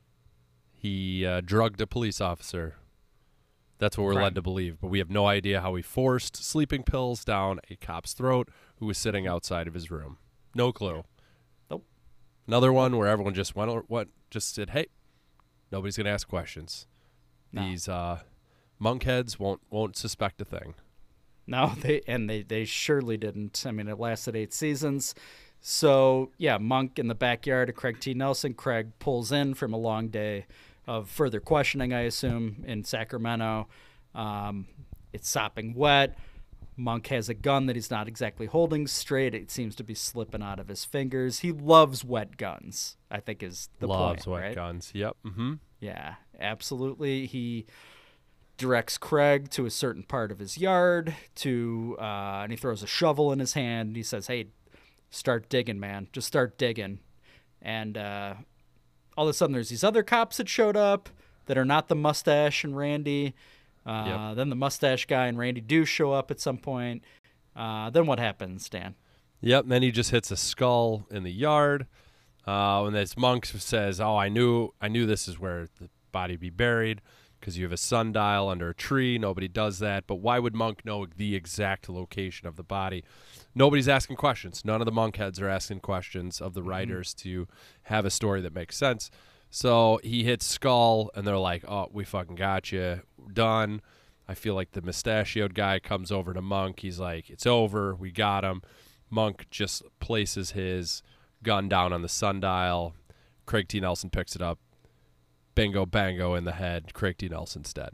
He uh, drugged a police officer. That's what we're Right. led to believe, but we have no idea how he forced sleeping pills down a cop's throat who was sitting outside of his room. No clue. Nope. Another one where everyone just went, or what, just said, "Hey, nobody's gonna ask questions. No. These uh, monkheads won't won't suspect a thing." No, they and they, they surely didn't. I mean, it lasted eight seasons. So, yeah, Monk in the backyard of Craig T. Nelson. Craig pulls in from a long day of further questioning, I assume, in Sacramento. Um, it's sopping wet. Monk has a gun that he's not exactly holding straight. It seems to be slipping out of his fingers. He loves wet guns, I think is the Loves point, wet right? guns. Yep. Mm-hmm. Yeah, absolutely. He directs Craig to a certain part of his yard to, uh, and he throws a shovel in his hand. And he says, "Hey, start digging, man. Just start digging." And uh, all of a sudden, there's these other cops that showed up that are not the mustache and Randy. Uh, Yep. Then the mustache guy and Randy do show up at some point. Uh, then what happens, Dan? Yep. And then he just hits a skull in the yard. Uh, and this monk says, "Oh, I knew, I knew this is where the body be buried because you have a sundial under a tree. Nobody does that. But why would Monk know the exact location of the body? Nobody's asking questions. None of the monk heads are asking questions of the writers to have a story that makes sense. So he hits skull, and they're like, "Oh, we fucking got you. Done." I feel like the mustachioed guy comes over to Monk. He's like, "It's over. We got him." Monk just places his gun down on the sundial. Craig T. Nelson picks it up. Bingo, bango in the head. Craig T. Nelson's dead.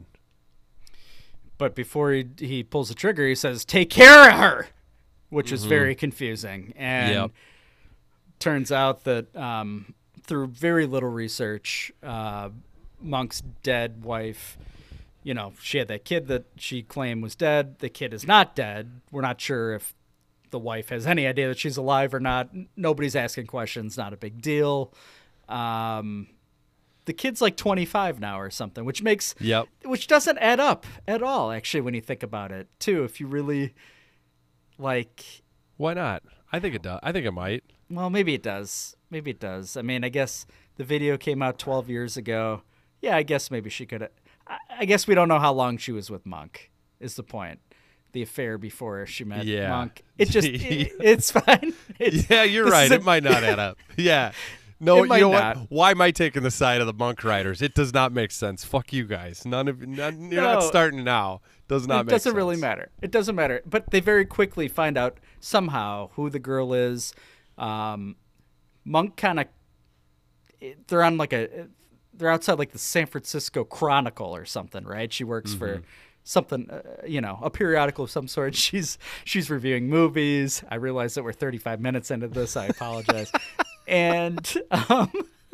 But before he, he pulls the trigger, he says, "Take care of her," which is very confusing. And Yep. turns out that um, through very little research, uh, Monk's dead wife, you know, she had that kid that she claimed was dead. The kid is not dead. We're not sure if the wife has any idea that she's alive or not. Nobody's asking questions. Not a big deal. Um, the kid's like twenty-five now or something, which makes Yep. which doesn't add up at all, actually, when you think about it, too. If you really, like, Why not? I think it does. I think it might. well, maybe it does. Maybe it does. I mean, I guess the video came out twelve years ago. Yeah, I guess maybe she could. I, I guess we don't know how long she was with Monk, is the point. The affair before she met Yeah. Monk. It just, it, it's fine. It's, Yeah, you're this right. is a- It might not add up. Yeah. No, It might you know not. what? Why am I taking the side of the monk riders? It does not make sense. Fuck you guys. None of none, you're not No. starting now. Does not It make doesn't sense. really matter. It doesn't matter. But they very quickly find out somehow who the girl is. Um, Monk kind of, they're on like a, they're outside like the San Francisco Chronicle or something, right? She works for something, uh, you know, a periodical of some sort. She's she's reviewing movies. I realize that we're thirty-five minutes into this. I apologize. and um,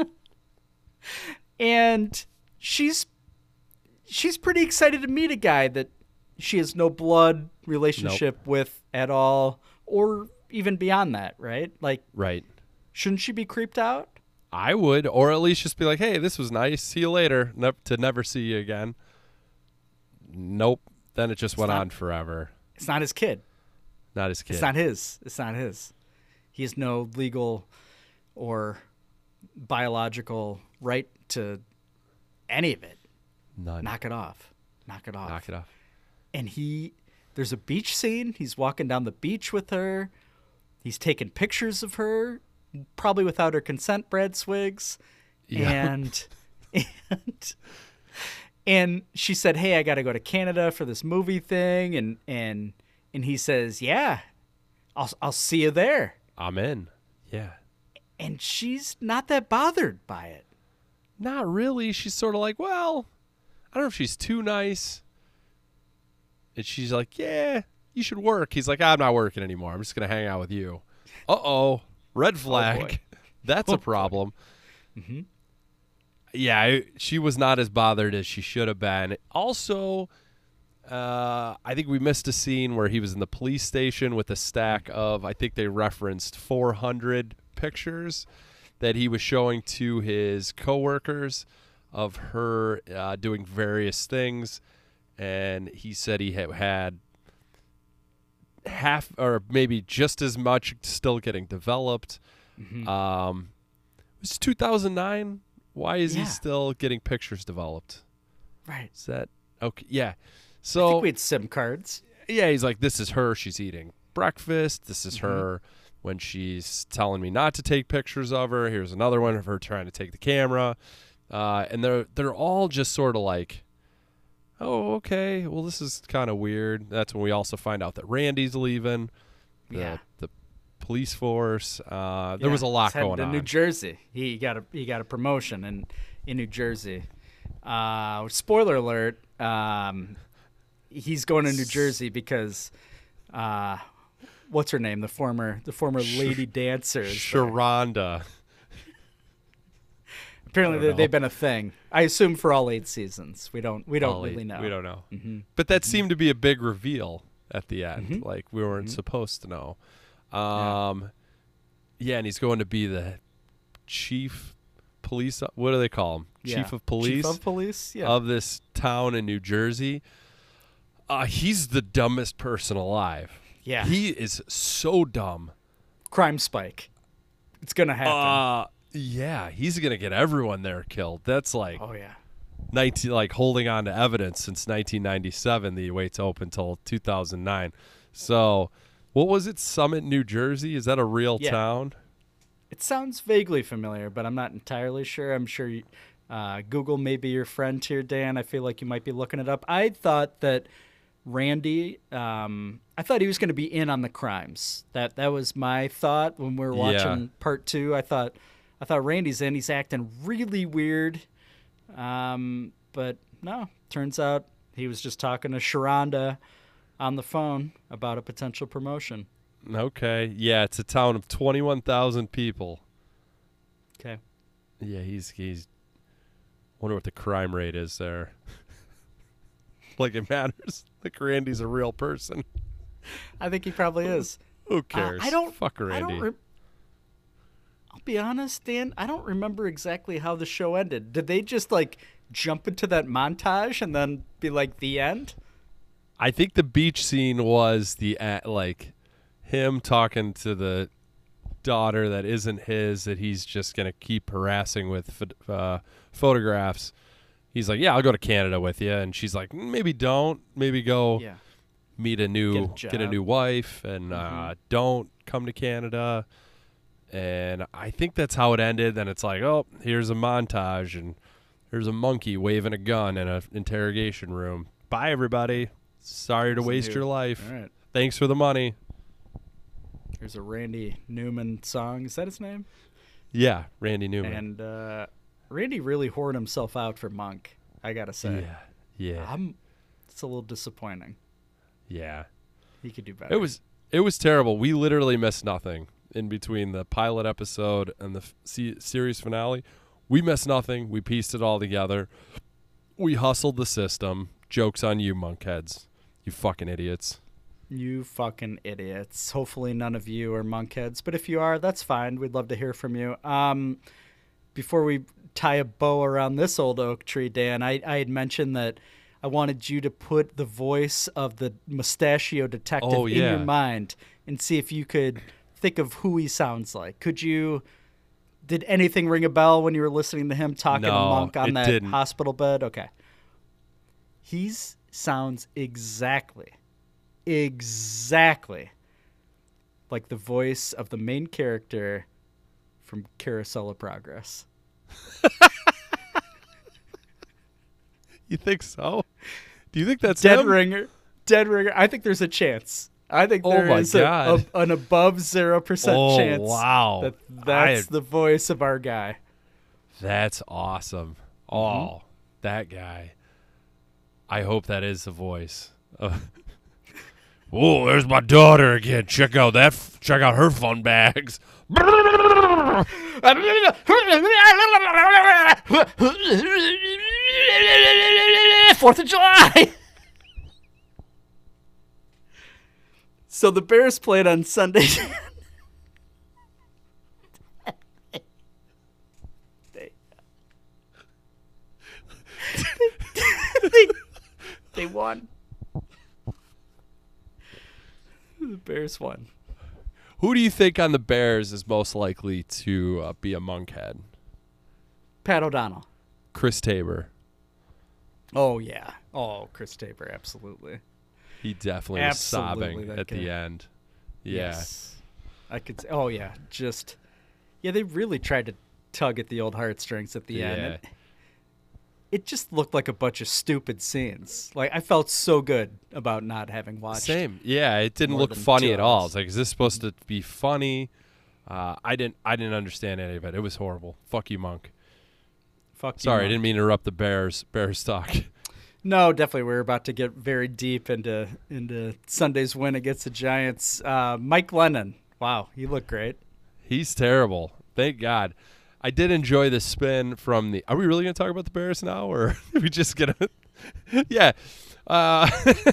and she's she's pretty excited to meet a guy that she has no blood relationship with at all, or even beyond that, right? Like, Right. shouldn't she be creeped out? I would, or at least just be like, "Hey, this was nice. See you later." Ne- to never see you again. Nope. Then it just went not- on forever. It's not his kid. Not his kid. It's not his. It's not his. He has no legal or biological right to any of it. None. Knock it off. Knock it off. Knock it off. And he, there's a beach scene. He's walking down the beach with her. He's taking pictures of her, probably without her consent, Brad Swiggs. Yeah. And and and she said, "Hey, I got to go to Canada for this movie thing," and and and he says, "Yeah, I'll I'll see you there." I'm in. Yeah. And she's not that bothered by it. Not really. She's sort of like, well, I don't know if she's too nice. And she's like, yeah, you should work. He's like, I'm not working anymore. I'm just going to hang out with you. Uh-oh. Red flag. Oh, That's oh, a problem. Mm-hmm. Yeah, I, she was not as bothered as she should have been. Also, uh, I think we missed a scene where he was in the police station with a stack of, I think they referenced four hundred pictures that he was showing to his coworkers of her uh, doing various things. And he said he had, had half or maybe just as much still getting developed. Mm-hmm. Um, it was two thousand nine. Why is Yeah. he still getting pictures developed? Right. Is that okay? Yeah. I So think we had SIM cards. yeah, he's like, this is her. She's eating breakfast. This is Mm-hmm. her when she's telling me not to take pictures of her. Here's another one of her trying to take the camera. Uh, and they're they're all just sort of like, oh, okay. Well, this is kind of weird. That's when we also find out that Randy's leaving. The, Yeah. The police force. Uh, there Yeah, was a lot he's heading going to on. New Jersey. He got a he got a promotion in in New Jersey. Uh, spoiler alert. Um, he's going to New Jersey because uh, what's her name? The former the former lady dancer. is there. Sharonda. Apparently I they, don't know. they've been a thing. I assume for all eight seasons. We don't we don't All really eight- know. We don't know. Mm-hmm. But that seemed to be a big reveal at the end. Mhm. Like we weren't supposed to know. Um, yeah. and he's going to be the chief police. What do they call him? Yeah. Chief of police Chief of police. Yeah. of this town in New Jersey. Uh, he's the dumbest person alive. yeah. He is so dumb. Crime spike. It's gonna happen. Uh, yeah, he's gonna get everyone there killed. That's like oh yeah. nineteen, like holding on to evidence since nineteen ninety-seven. The wait's open till two thousand nine. So, what was it? Summit, New Jersey? Is that a real Yeah. town? It sounds vaguely familiar, but I'm not entirely sure. I'm sure you, uh, Google may be your friend here, Dan. I feel like you might be looking it up. I thought that Randy, um, I thought he was going to be in on the crimes. That that was my thought when we were watching Yeah. part two. I thought, I thought Randy's in. He's acting really weird, um, but no. Turns out he was just talking to Sharonda on the phone about a potential promotion. Okay, yeah, it's a town of twenty-one thousand people. Okay. Yeah, he's he's. Wonder what the crime rate is there. Like it matters. Like Randy's a real person. I think he probably is. Who Uh, cares? I don't. Fuck I Randy. don't. Re- I'll be honest, Dan. I don't remember exactly how the show ended. Did they just like jump into that montage and then be like the end? I think the beach scene was the uh, like him talking to the daughter that isn't his, that he's just gonna keep harassing with pho- uh, photographs. He's like, "Yeah, I'll go to Canada with you," and she's like, "Maybe don't. Maybe go Yeah. meet a new Get a get a job. new wife, and uh, Mhm. don't come to Canada." And I think that's how it ended. Then it's like, "Oh, here's a montage, and here's a monkey waving a gun in an interrogation room. Bye, everybody. Sorry to Here's a waste new- your life. All right. Thanks for the money." Here's a Randy Newman song. Is that his name? Yeah, Randy Newman. And uh, Randy really whored himself out for Monk. I gotta say. yeah, yeah, I'm. It's a little disappointing. yeah. He could do better. It was it was terrible. We literally missed nothing in between the pilot episode and the f- se- series finale. We missed nothing. We pieced it all together. We hustled the system. Joke's on you, monkheads. You fucking idiots. You fucking idiots. Hopefully none of you are monkheads, but if you are, that's fine. We'd love to hear from you. Um, before we tie a bow around this old oak tree, Dan, I, I had mentioned that I wanted you to put the voice of the mustachio detective Oh, in yeah. your mind and see if you could think of who he sounds like. Could you... Did anything ring a bell when you were listening to him talking to No, Monk on it that didn't. hospital bed? Okay. He sounds exactly, exactly like the voice of the main character from Carousel of Progress. You think so? Do you think that's Dead him? ringer. Dead ringer. I think there's a chance. I think Oh there my is a, God. a, an above zero percent Oh, chance wow. that that's I- the voice of our guy. That's awesome. Oh, Mm-hmm. that guy. I hope that is the voice. Uh, oh, there's my daughter again. Check out that. F- check out her fun bags. Fourth of July. So the Bears played on Sunday. they, they, they won. The Bears won. Who do you think on the Bears is most likely to uh, be a monkhead? Pat O'Donnell. Chris Tabor. Oh, yeah. Oh, Chris Tabor, absolutely. He definitely Absolutely, was sobbing that at the guy. end. Yeah. Yes. I could say, oh, yeah. Just, yeah, they really tried to tug at the old heartstrings at the Yeah. end. And it just looked like a bunch of stupid scenes. Like, I felt so good about not having watched. Same. Yeah, it didn't more look than funny two at all. hours. It's like, is this supposed to be funny? Uh, I didn't. I didn't understand any of it. It was horrible. Fuck you, Monk. Fuck you, Sorry, I Monk. didn't mean to interrupt the Bears. Bears talk. No, definitely. We're about to get very deep into into Sunday's win against the Giants. Uh, Mike Glennon. Wow, he looked great. He's terrible. Thank God. I did enjoy the spin from the. Are we really going to talk about the Bears now, or are we just gonna? Yeah, uh,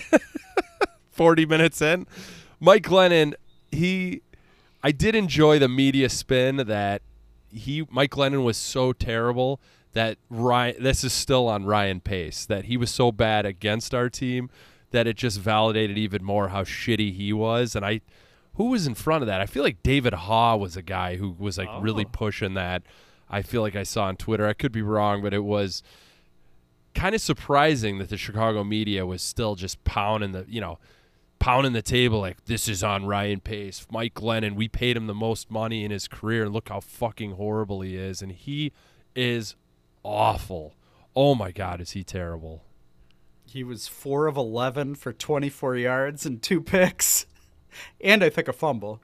forty minutes in, Mike Glennon. He, I did enjoy the media spin that he Mike Glennon was so terrible that Ryan. This is still on Ryan Pace. That he was so bad against our team that it just validated even more how shitty he was. And I. Who was in front of that? I feel like David Haw was a guy who was like Oh. really pushing that. I feel like I saw on Twitter. I could be wrong, but it was kind of surprising that the Chicago media was still just pounding the, you know, pounding the table like, this is on Ryan Pace. Mike Glennon, we paid him the most money in his career, and look how fucking horrible he is. And he is awful. Oh, my God, is he terrible. He was four of eleven for twenty-four yards and two picks. And I think a fumble.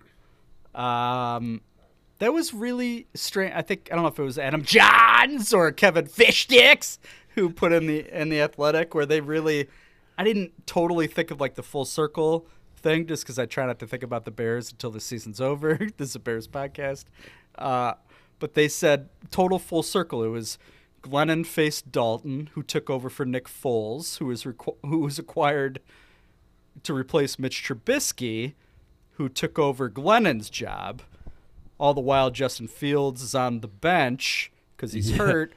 Um, that was really strange. I think I don't know if it was Adam Johns or Kevin Fishsticks who put in the in the Athletic, where they really. I didn't totally think of like the full circle thing, just because I try not to think about the Bears until the season's over. This is a Bears podcast, uh, but they said total full circle. It was Glennon faced Dalton, who took over for Nick Foles, who was requ- who was acquired to replace Mitch Trubisky, who took over Glennon's job. All the while, Justin Fields is on the bench because he's Yeah. hurt.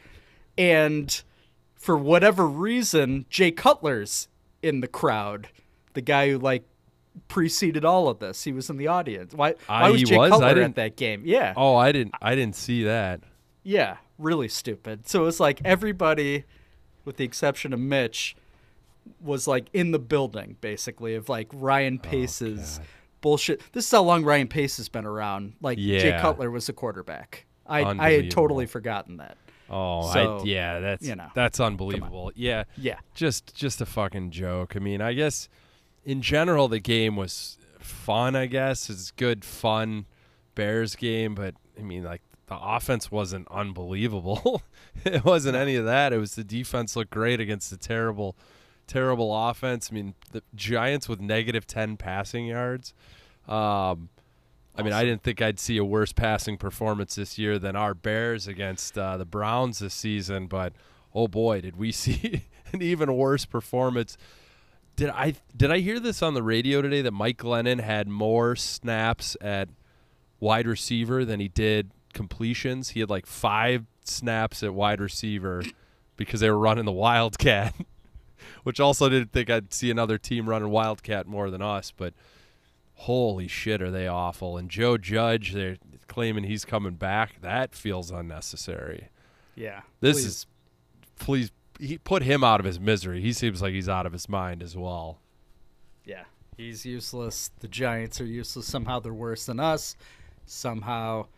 And for whatever reason, Jay Cutler's in the crowd, the guy who, like, preceded all of this. He was in the audience. Why, Ah, why was he Jay was? I Cutler didn't- at that game? Yeah. Oh, I didn't I didn't see that. Yeah, really stupid. So it was like everybody, with the exception of Mitch, was like in the building, basically, of like Ryan Pace's God. bullshit. This is how long Ryan Pace has been around. Like Jay Yeah. Cutler was the quarterback. I I had Unbelievable. totally forgotten that. Oh, So, I, yeah, that's you know, that's unbelievable. Yeah, Yeah. just just a fucking joke. I mean, I guess in general the game was fun. I guess it's good, fun Bears game, but I mean, like the offense wasn't unbelievable. It wasn't any of that. It was the defense looked great against the terrible, terrible offense. I mean, the Giants with negative ten passing yards. Um, I mean, I didn't think I'd see a worse passing performance this year than our Bears against uh, the Browns this season, but oh boy, did we see an even worse performance. Did I did I hear this on the radio today that Mike Glennon had more snaps at wide receiver than he did completions? He had like five snaps at wide receiver because they were running the Wildcat, which also didn't think I'd see another team running Wildcat more than us, but holy shit, are they awful. And Joe Judge, they're claiming he's coming back. That feels unnecessary. Yeah. This please. is, please, he put him out of his misery. He seems like he's out of his mind as well. Yeah. He's useless. The Giants are useless. Somehow they're worse than us. Somehow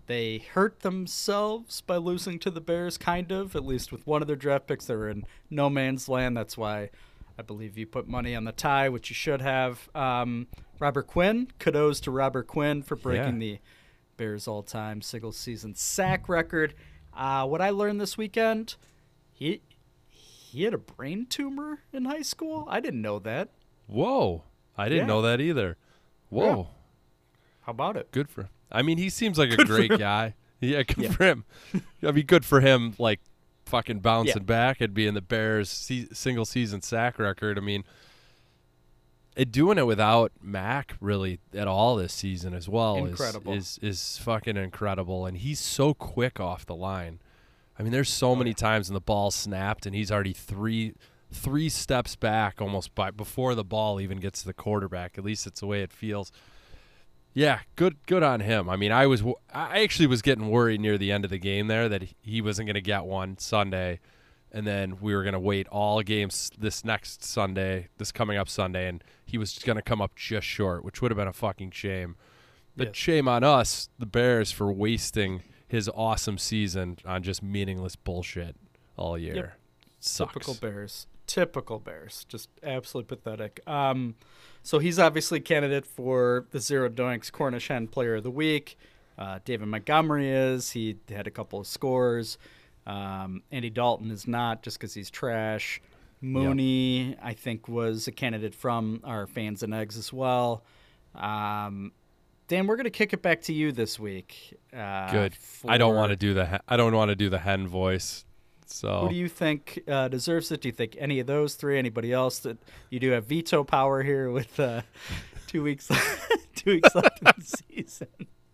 They hurt themselves by losing to the Bears, kind of, at least with one of their draft picks. They were in no man's land. That's why I believe you put money on the tie, which you should have. Um, Robert Quinn, kudos to Robert Quinn for breaking Yeah. the Bears all-time single-season sack record. Uh, what I learned this weekend, he he had a brain tumor in high school. I didn't know that. Whoa. I didn't Yeah. know that either. Whoa. How about it? Good for him. I mean, he seems like a Good for great him. guy. Yeah, good Yeah. for him. I mean, good for him, like, fucking bouncing Yeah. back and being the Bears' se- single-season sack record. I mean, it, doing it without Mac really at all this season as well is, Incredible. is is fucking incredible. And he's so quick off the line. I mean, there's so many times when the ball snapped and he's already three three steps back almost by before the ball even gets to the quarterback. At least it's the way it feels. Yeah, good good on him. I mean, I was I actually was getting worried near the end of the game there that he wasn't going to get one Sunday, and then we were going to wait all games this next Sunday, this coming up Sunday, and he was going to come up just short, which would have been a fucking shame. But Yes. shame on us, the Bears, for wasting his awesome season on just meaningless bullshit all year. Yep. Sucks. Typical Bears. Typical Bears. Just absolutely pathetic. Um, so he's obviously candidate for the Zero Doinks Cornish Hen Player of the Week. Uh, David Montgomery is. He had a couple of scores. Um, Andy Dalton is not, just because he's trash. Mooney, I think, was a candidate from our Fans and Eggs as well. Um, Dan, we're going to kick it back to you this week. Uh, Good. I don't for- want to do the he- I don't want to do the hen voice. So Who do you think uh, deserves it? Do you think any of those three? Anybody else? That you do have veto power here with uh, two weeks, two weeks left in the season.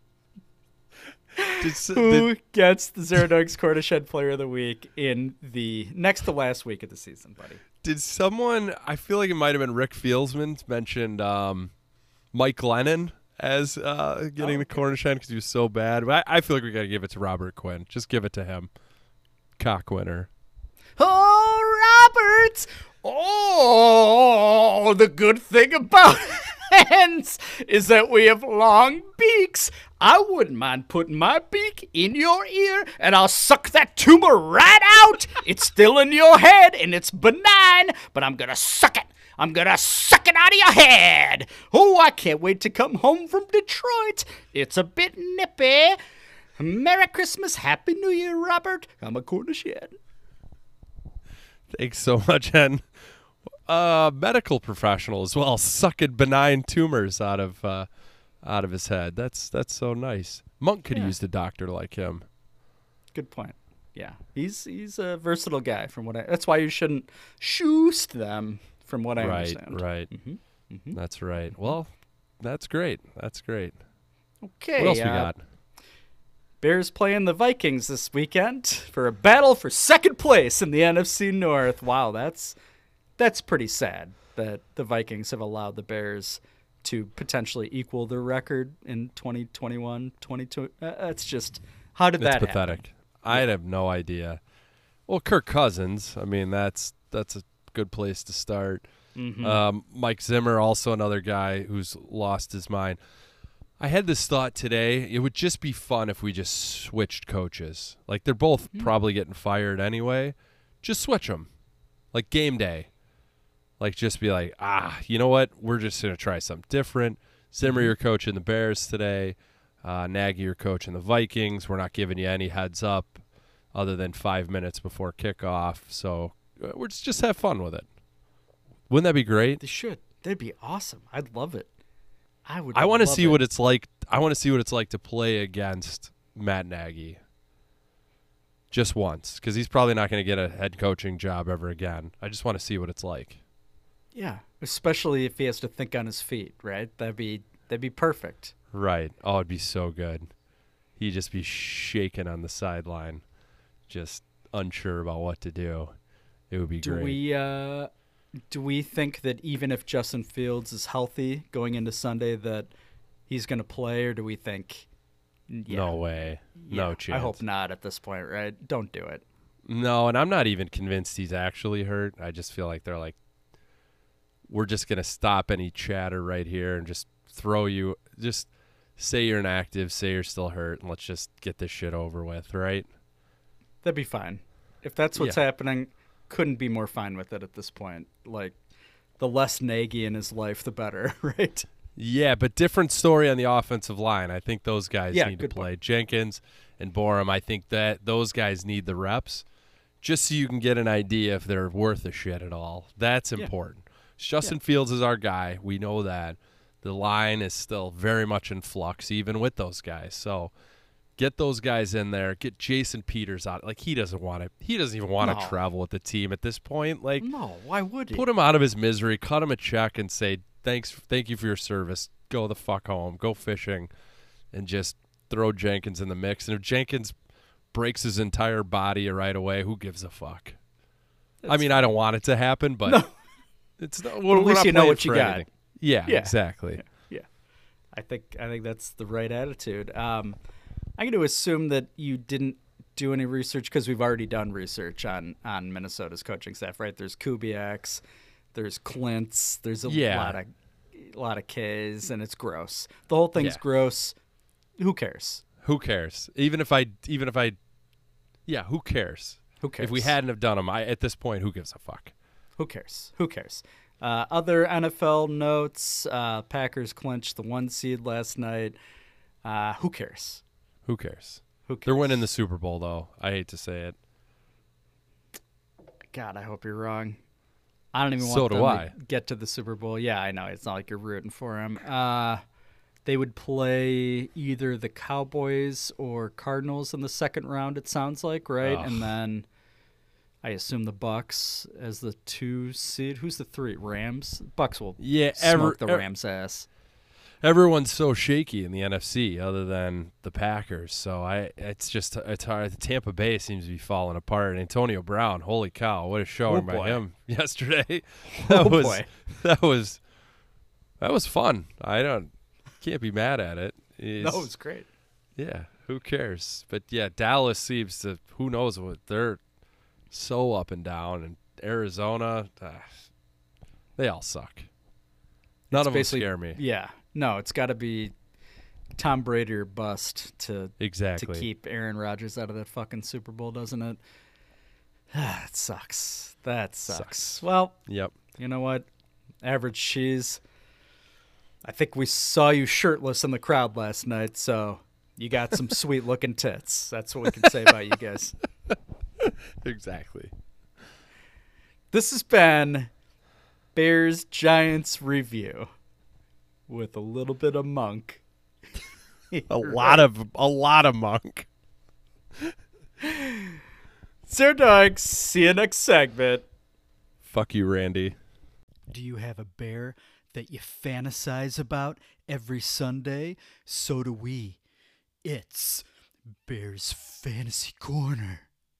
Did s- Who did- gets the Zero Dogs Cornish Head Player of the Week in the next to last week of the season, buddy? Did someone, I feel like it might have been Rick Fieldsman, mentioned um, Mike Lennon as uh, getting Oh, the okay. Cornish hen because he was so bad. But I, I feel like we got to give it to Robert Quinn. Just give it to him. Cock winner. Oh, Robert! Oh, the good thing about hens is that we have long beaks. I wouldn't mind putting my beak in your ear and I'll suck that tumor right out. It's still in your head and it's benign, but I'm gonna suck it. I'm gonna suck it out of your head. Oh, I can't wait to come home from Detroit. It's a bit nippy. Merry Christmas, Happy New Year, Robert. I'm a Cornish hen. Thanks so much, hen. Uh, medical professional as well, sucking benign tumors out of uh, out of his head. That's that's so nice. Monk could have Yeah. used a doctor like him. Good point. Yeah, he's he's a versatile guy. From what I, that's why you shouldn't shoost them. From what I right, understand. right. Mhm, mhm. That's right. Well, that's great. That's great. Okay. What else we uh, got? Bears playing the Vikings this weekend for a battle for second place in the N F C North. Wow, that's that's pretty sad that the Vikings have allowed the Bears to potentially equal their record in twenty twenty-one, twenty-two. Uh, that's just, how did It's that pathetic. happen? I have no idea. Well, Kirk Cousins. I mean, that's that's a good place to start. Mhm. Um, Mike Zimmer, also another guy who's lost his mind. I had this thought today. It would just be fun if we just switched coaches. Like, they're both Mm-hmm. probably getting fired anyway. Just switch them. Like game day. Like, just be like, ah, you know what? We're just going to try something different. Zimmer, Mm-hmm. you're coaching the Bears today. Uh, Nagy, you're coaching the Vikings. We're not giving you any heads up other than five minutes before kickoff. So uh, we're just, just have fun with it. Wouldn't that be great? They should. That'd be awesome. I'd love it. I would. I want to love see it. what it's like. I want to see what it's like to play against Matt Nagy. Just once, because he's probably not going to get a head coaching job ever again. I just want to see what it's like. Yeah, especially if he has to think on his feet, right? That'd be that'd be perfect. Right. Oh, it'd be so good. He'd just be shaking on the sideline, just unsure about what to do. It would be Do great. we uh, do we think that even if Justin Fields is healthy going into Sunday, that he's going to play, or do we think? Yeah, No way. yeah, No chance. I hope not at this point, right? Don't do it. No, and I'm not even convinced he's actually hurt. I just feel like they're like, we're just going to stop any chatter right here and just throw you. Just say you're inactive, say you're still hurt, and let's just get this shit over with, right? That'd be fine. If that's what's Yeah. happening, couldn't be more fine with it at this point. Like, the less Nagy in his life, the better, right? Yeah, but different story on the offensive line. I think those guys Yeah, need to good play. point. Jenkins and Borum, I think that those guys need the reps just so you can get an idea if they're worth a shit at all. That's Yeah. important. Justin Fields is our guy. We know that. The line is still very much in flux, even with those guys. So get those guys in there. Get Jason Peters out. Like, he doesn't want it. He doesn't even want to No. travel with the team at this point. Like, No, why would he? put him out of his misery, cut him a check, and say, thanks, thank you for your service. Go the fuck home. Go fishing, and just throw Jenkins in the mix. And if Jenkins breaks his entire body right away, who gives a fuck? I mean, I don't want it to happen, but No. it's not. But We're, at we're least not you know playing what you for got. anything. Yeah, Yeah. exactly. Yeah. I think I think that's the right attitude. Um, I'm going to assume that you didn't do any research because we've already done research on, on Minnesota's coaching staff, right? There's Kubiaks, there's Klintz, there's a Yeah. lot of a lot of K's, and it's gross. The whole thing's Yeah. gross. Who cares? Who cares? Even if I, even if I, yeah, who cares? Who cares? If we hadn't have done them, I at this point, who gives a fuck? Who cares? Who cares? Uh, other N F L notes: uh, Packers clinched the one seed last night. Uh, who cares? Who cares? Who cares? They're winning the Super Bowl, though. I hate to say it. God, I hope you're wrong. I don't even want So do them I. to get to the Super Bowl. Yeah, I know. It's not like you're rooting for them. Uh, they would play either the Cowboys or Cardinals in the second round, it sounds like, right? Ugh. And then I assume the Bucks as the two seed. Who's the three? Rams? Bucks will Yeah, smoke every, the ev- Rams' ass. everyone's so shaky in the N F C, other than the Packers. So I, it's just it's hard. Tampa Bay seems to be falling apart. Antonio Brown, holy cow, what a showing Oh, by boy. him yesterday. That Oh, was boy. that was that was fun. I don't can't be mad at it. It's- That was great. yeah, who cares? But yeah, Dallas seems to. Who knows what they're so up and down, and Arizona, uh, they all suck. None It's of them basically- scare me. Yeah. No, it's got to be Tom Brady or bust to Exactly. to keep Aaron Rodgers out of that fucking Super Bowl, doesn't it? It sucks. That sucks. Sucks. Well, Yep. you know what? Average cheese. I think we saw you shirtless in the crowd last night, so you got some sweet looking tits. That's what we can say about you guys. Exactly. This has been Bears Giants review with a little bit of Monk. A lot of a lot of Monk. Sir Dogs, see you next segment. Fuck you, Randy. Do you have a bear that you fantasize about every Sunday? So do we. It's Bears Fantasy Corner.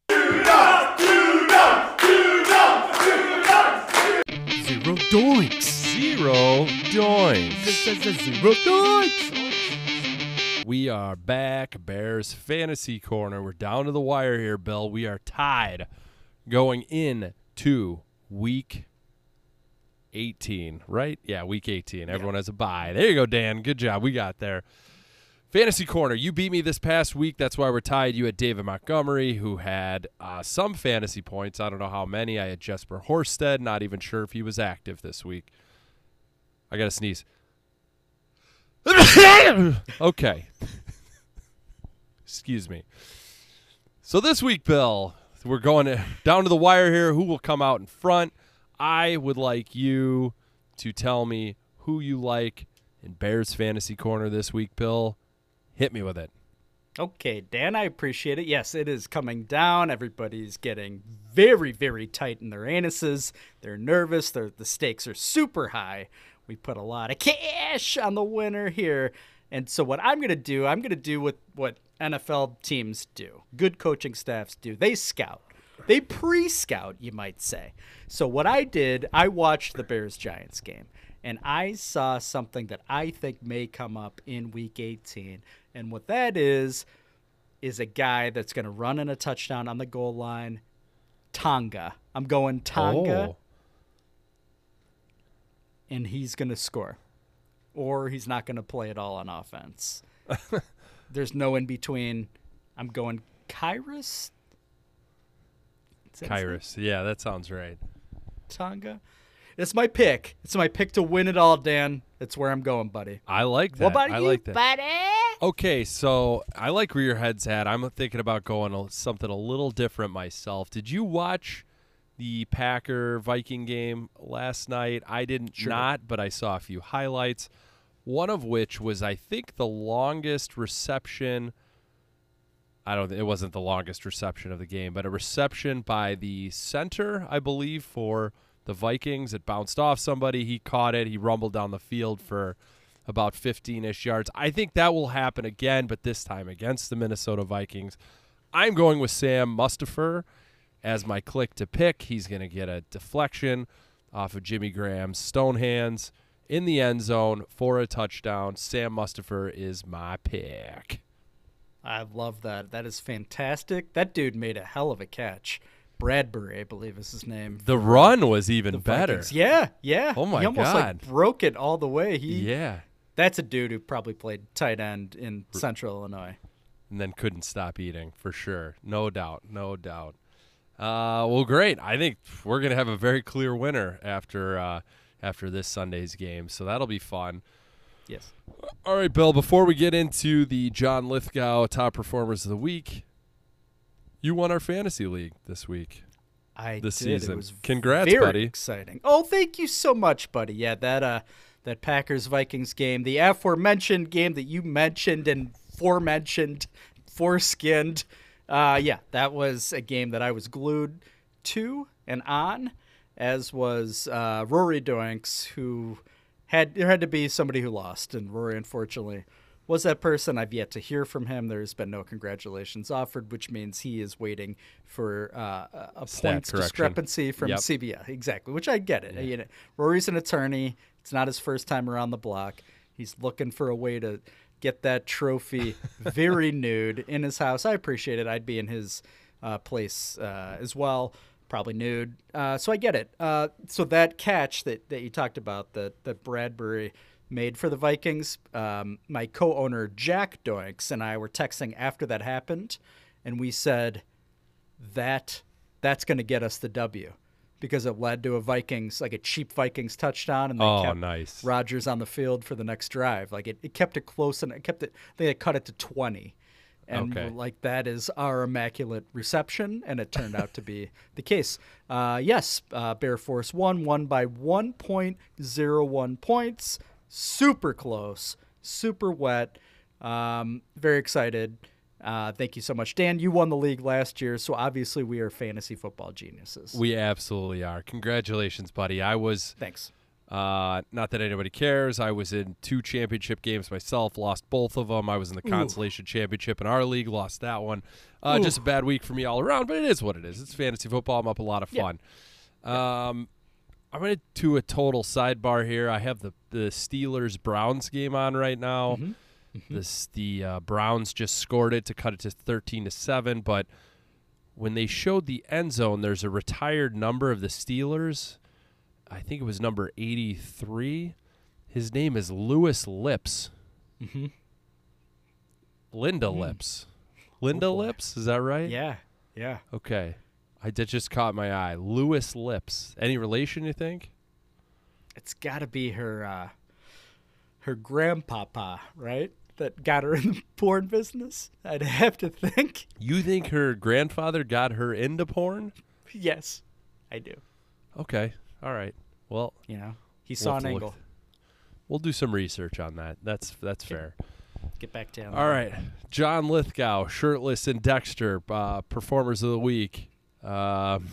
Zero doinks. Zero doinks. Zero doinks. We are back, Bears Fantasy Corner. We're down to the wire here, Bill. We are tied going in to week eighteen, right? Yeah, week eighteen. Everyone has a bye. There you go, Dan. Good job. We got there. Fantasy Corner, you beat me this past week. That's why we're tied. You had David Montgomery, who had uh, some fantasy points. I don't know how many. I had Jesper Horsted. Not even sure if he was active this week. I got to sneeze. Okay. Excuse me. So this week, Bill, we're going to, down to the wire here. Who will come out in front? I would like you to tell me who you like in Bears Fantasy Corner this week, Bill. Hit me with it. Okay, Dan, I appreciate it. Yes, it is coming down. Everybody's getting very, very tight in their anuses. They're nervous. They're, the stakes are super high. We put a lot of cash on the winner here. And so what I'm going to do, I'm going to do what, what N F L teams do, good coaching staffs do. They scout. They pre-scout, you might say. So what I did, I watched the Bears-Giants game, and I saw something that I think may come up in Week eighteen. And what that is, is a guy that's going to run in a touchdown on the goal line, Tonga. I'm going Tonga, Oh. and he's going to score. or he's not going to play at all on offense. There's no in between. I'm going Kyrus. Kyrus. Yeah, that sounds right. Tonga. It's my pick. It's my pick to win it all, Dan. It's where I'm going, buddy. I like that. What about I you, like that. buddy? Okay, so I like where your head's at. I'm thinking about going a, something a little different myself. Did you watch the Packer Viking game last night? I didn't Sure. not, but I saw a few highlights. One of which was, I think, the longest reception. I don't. It wasn't the longest reception of the game, but a reception by the center, I believe, for the Vikings. It bounced off somebody. He caught it. He rumbled down the field for about fifteen-ish yards. I think that will happen again, but this time against the Minnesota Vikings. I'm going with Sam Mustipher as my click to pick. He's going to get a deflection off of Jimmy Graham's stone hands in the end zone for a touchdown. Sam Mustipher is my pick. I love that. That is fantastic. That dude made a hell of a catch. Bradbury, I believe is his name. The run was even better. Vikings. Yeah, yeah. Oh, my he almost, God. like, broke it all the way. He, Yeah. That's a dude who probably played tight end in Central Illinois. And then couldn't stop eating, for sure. No doubt. No doubt. Uh, well, great. I think we're going to have a very clear winner after uh, after this Sunday's game, so that'll be fun. Yes. All right, Bill, before we get into the John Lithgow Top Performers of the Week, you won our fantasy league this week. I this did. season. It was Congrats, very buddy. exciting. Oh, thank you so much, buddy. Yeah, that uh, that Packers Vikings game, the aforementioned game that you mentioned and forementioned, foreskinned. Uh, yeah, that was a game that I was glued to and on, as was uh, Rory Doinks, who had there had to be somebody who lost, and Rory unfortunately was that person. I've yet to hear from him. There's been no congratulations offered, which means he is waiting for uh, a Stat points correction. discrepancy from Yep. C B S. Exactly, which I get it. You know, Rory's an attorney. It's not his first time around the block. He's looking for a way to get that trophy very nude in his house. I appreciate it. I'd be in his uh, place uh, as well, probably nude. Uh, so I get it. Uh, so that catch that, that you talked about, that, that Bradbury made for the Vikings, um, my co-owner Jack Doinks and I were texting after that happened, and we said that that's going to get us the W, because it led to a Vikings, like a cheap Vikings touchdown, and they Oh, kept nice. Rodgers on the field for the next drive. Like it, it kept it close, and it kept it. They had cut it to twenty, and Okay. we're like, that is our immaculate reception, and it turned out to be the case. Uh, yes, uh, Bear Force won, won by one point zero one points. Super close, super wet. Um, very excited. Uh, thank you so much, Dan. You won the league last year, so obviously we are fantasy football geniuses. We absolutely are. Congratulations, buddy. I was, Thanks. uh, not that anybody cares, I was in two championship games myself, lost both of them. I was in the consolation championship in our league, lost that one. Uh, just a bad week for me all around, but it is what it is. It's fantasy football. I'm up a lot of Yeah. fun. Um, I'm going to do a total sidebar here. I have the, the Steelers-Browns game on right now. Mm-hmm. This the uh, Browns just scored it to cut it to thirteen to seven, but when they showed the end zone, there's a retired number of the Steelers. I think it was number eighty-three. His name is Lewis Lips. Mm-hmm. Linda Mm. Lips. Linda boy. Lips, is that right? Yeah, yeah. Okay. I did just caught my eye. Lewis Lips. Any relation, you think? It's got to be her, uh, her grandpapa, right? That got her in the porn business. I'd have to think. You think her grandfather got her into porn? Yes, I do. Okay. All right. Well, You know, he we'll saw have an to look- angle. We'll do some research on that. That's that's fair. Get back down. All right. John Lithgow, Shirtless and Dexter, uh, performers of the week. Um,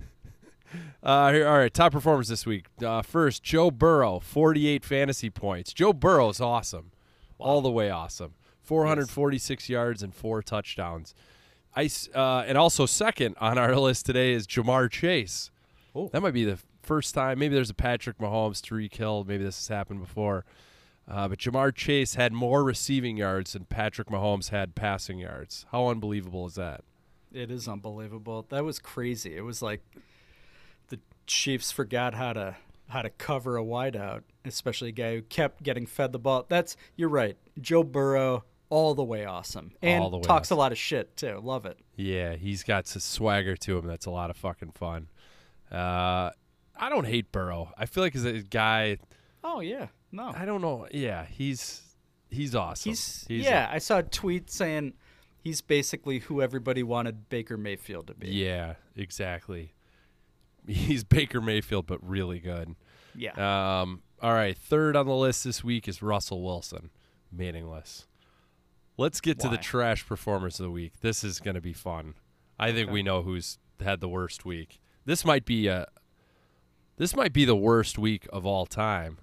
uh, here, all right, top performers this week. Uh, first, Joe Burrow, forty-eight fantasy points. Joe Burrow is awesome. All the way awesome. four hundred forty-six yards and four touchdowns. I, s- uh, and also second on our list today is Jamar Chase. Oh. That might be the first time. Maybe there's a Patrick Mahomes, Tyreek Hill. Maybe this has happened before. Uh, but Jamar Chase had more receiving yards than Patrick Mahomes had passing yards. How unbelievable is that? It is unbelievable. That was crazy. It was like the Chiefs forgot how to how to cover a wideout, especially a guy who kept getting fed the ball. That's you're right. Joe Burrow, all the way awesome, and All the way talks awesome. a lot of shit too. Love it. Yeah, he's got some swagger to him. That's a lot of fucking fun. Uh, I don't hate Burrow. I feel like he's a guy. Oh yeah, no, I don't know. Yeah, he's he's awesome. he's, He's yeah. I saw a tweet saying he's basically who everybody wanted Baker Mayfield to be. Yeah, exactly. He's Baker Mayfield, but really good. Yeah. Um, all right, third on the list this week is Russell Wilson. Meaningless. Let's get to the Why? trash performers of the week. This is going to be fun. I think Okay. we know who's had the worst week. This might be a. This might be the worst week of all time.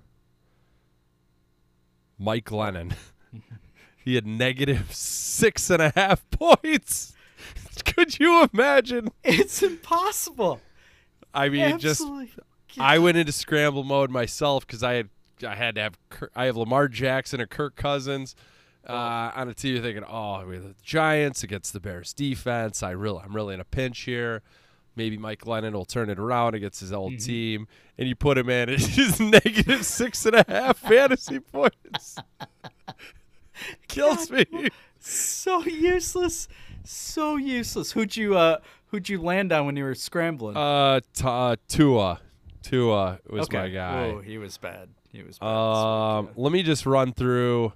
Mike Glennon. He had negative six and a half points. Could you imagine? It's impossible. I mean, just Absolutely. I went into scramble mode myself because I had I had to have Kirk, I have Lamar Jackson or Kirk Cousins uh, on a team, thinking, oh, we have the Giants against the Bears defense. I really I'm really in a pinch here. Maybe Mike Glennon will turn it around against his old Mm-hmm. team, and you put him in. It's just negative six and a half fantasy points. Kills me. So useless. So useless. Who'd you uh who'd you land on when you were scrambling? Uh, t- uh Tua, Tua was okay. my guy. Oh, he was bad. He was bad. Um, So let me just run through.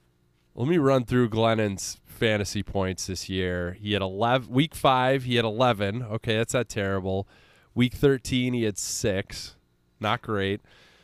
Let me run through Glennon's fantasy points this year. He had eleven. Week five, he had eleven. Okay, that's not terrible. Week thirteen, he had six. Not great.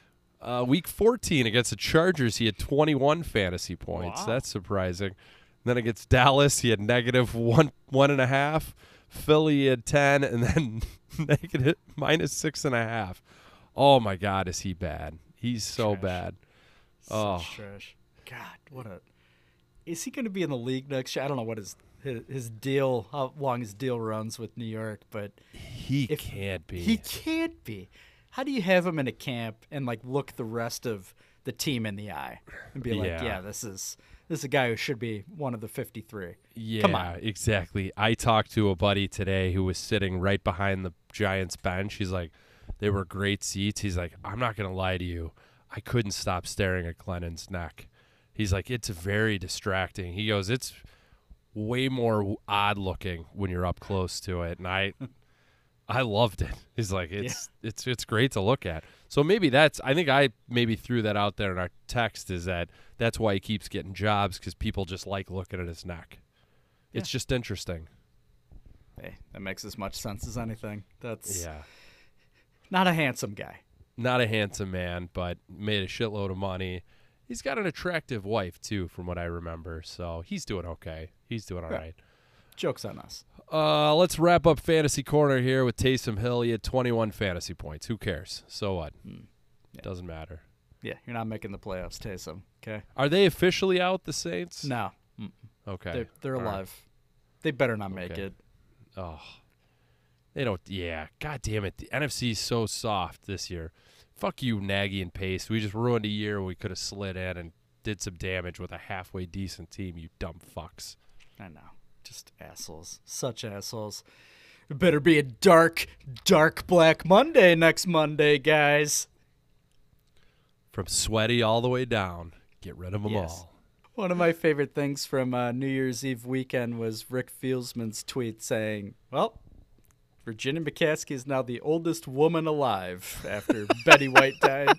Uh, week fourteen against the Chargers, he had twenty-one fantasy points. Wow. That's surprising. Then against Dallas, he had negative one one and a half. Philly he had ten, and then negative minus six and a half. Oh my God, is he bad? He's so Trash. bad. Such Oh. trash. God, what a. Is he going to be in the league next year? I don't know what his, his his deal, how long his deal runs with New York, but He if can't be. he can't be. How do you have him in a camp and like look the rest of the team in the eye and be like, Yeah. yeah, this is this is a guy who should be one of the fifty-three. Yeah, Come on. exactly. I talked to a buddy today who was sitting right behind the Giants bench. He's like, they were great seats. He's like, I'm not going to lie to you. I couldn't stop staring at Glennon's neck. He's like, it's very distracting. He goes, it's way more odd looking when you're up close to it. And I I loved it. He's like, it's it's it's great to look at. So maybe that's, I think I maybe threw that out there in our text, is that that's why he keeps getting jobs, because people just like looking at his neck. It's just interesting. Hey, that makes as much sense as anything. That's Yeah. not a handsome guy. Not a handsome man, but made a shitload of money. He's got an attractive wife, too, from what I remember. So he's doing okay. He's doing all Yeah. right. Joke's on us. Uh, let's wrap up Fantasy Corner here with Taysom Hill. He had twenty-one fantasy points. Who cares? So what? Yeah. Doesn't matter. Yeah, you're not making the playoffs, Taysom. Okay. Are they officially out, the Saints? No, Mm-mm. Okay. they're they're All right. alive. They better not make Okay. it. Oh, they don't. Yeah, God damn it. The N F C is so soft this year. Fuck you, Nagy and Pace. We just ruined a year where we could have slid in and did some damage with a halfway decent team, you dumb fucks. I know. Just assholes. Such assholes. It better be a dark, dark Black Monday next Monday, guys. From sweaty all the way down. Get rid of them Yes. all. One of my favorite things from uh, New Year's Eve weekend was Rick Fieldsman's tweet saying, well, Virginia McCaskey is now the oldest woman alive after Betty White died.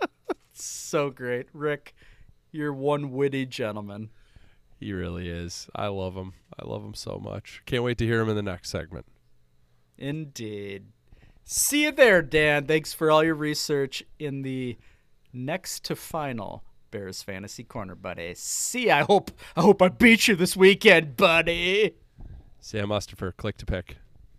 So great. Rick, you're one witty gentleman. He really is. I love him. I love him so much. Can't wait to hear him in the next segment. Indeed. See you there, Dan. Thanks for all your research in the next to final Bears Fantasy Corner, buddy. See, I hope I hope I beat you this weekend, buddy. Sam Mustafer, click to pick.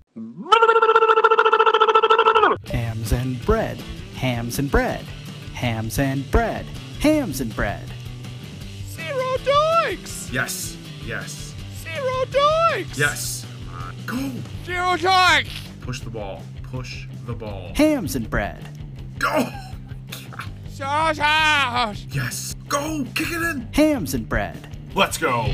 Hams and bread, hams and bread, hams and bread, hams and bread. Zero doinks! Yes. Yes. Zero doinks! Yes. Come on. Go. Zero doinks! Push the ball. Push the ball. Hams and bread. Go. Sausage! Yes. Go. Kick it in. Hams and bread. Let's go.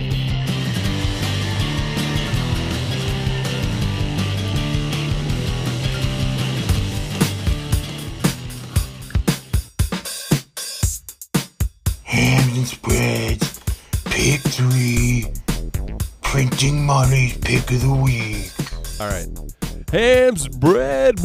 Printing Money's Pick of the Week. All right. Hams, bread.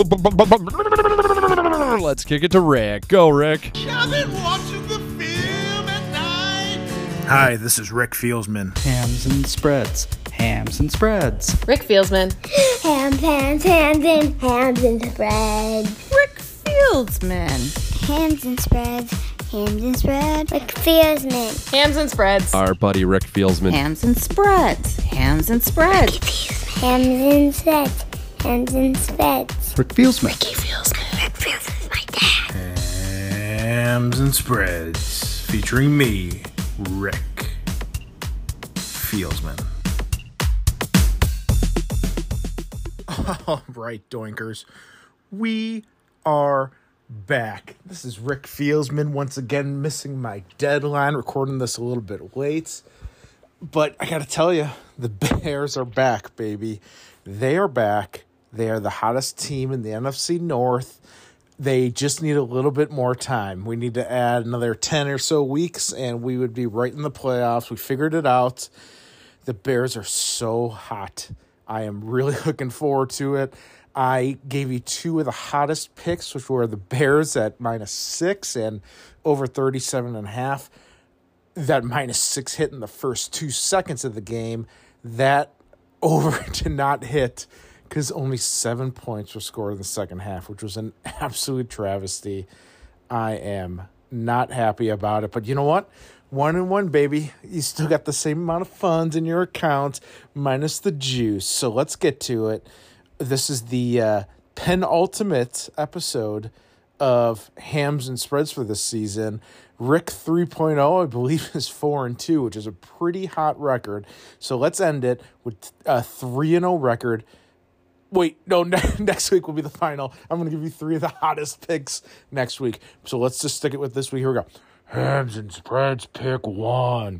Let's kick it to Rick. Go, Rick. I've been watching the film at night. Hi, this is Rick Fieldsman. Hams and spreads. Hams and spreads. Rick Fieldsman. Hams, hams, hams, and hams and spreads. Rick Fieldsman. Hams and spreads. Hams and spreads. Rick Fieldsman. Hams and spreads. Our buddy Rick Fieldsman. Hams and spreads. Hams and spreads. Hams and spreads. Hams and spreads. Rick Fieldsman. Ricky Fieldsman. Rick Fieldsman's my dad. Hams and Spreads, featuring me, Rick Fieldsman. All right, doinkers. We are back. This is Rick Fieldsman, once again missing my deadline, recording this a little bit late. But I got to tell you, the Bears are back, baby. They are back. They are the hottest team in the N F C North. They just need a little bit more time. We need to add another ten or so weeks, and we would be right in the playoffs. We figured it out. The Bears are so hot. I am really looking forward to it. I gave you two of the hottest picks, which were the Bears at minus six and over thirty-seven and a half. That minus six hit in the first two seconds of the game. That over did not hit because only seven points were scored in the second half, which was an absolute travesty. I am not happy about it. But you know what? One and one, baby. You still got the same amount of funds in your account minus the juice. So let's get to it. This is the uh, penultimate episode of Hams and Spreads for this season. Rick three point oh, I believe, is four and two, which is a pretty hot record. So let's end it with a three and oh record. Wait, no, next week will be the final. I'm going to give you three of the hottest picks next week. So let's just stick it with this week. Here we go. Hams and Spreads, pick one.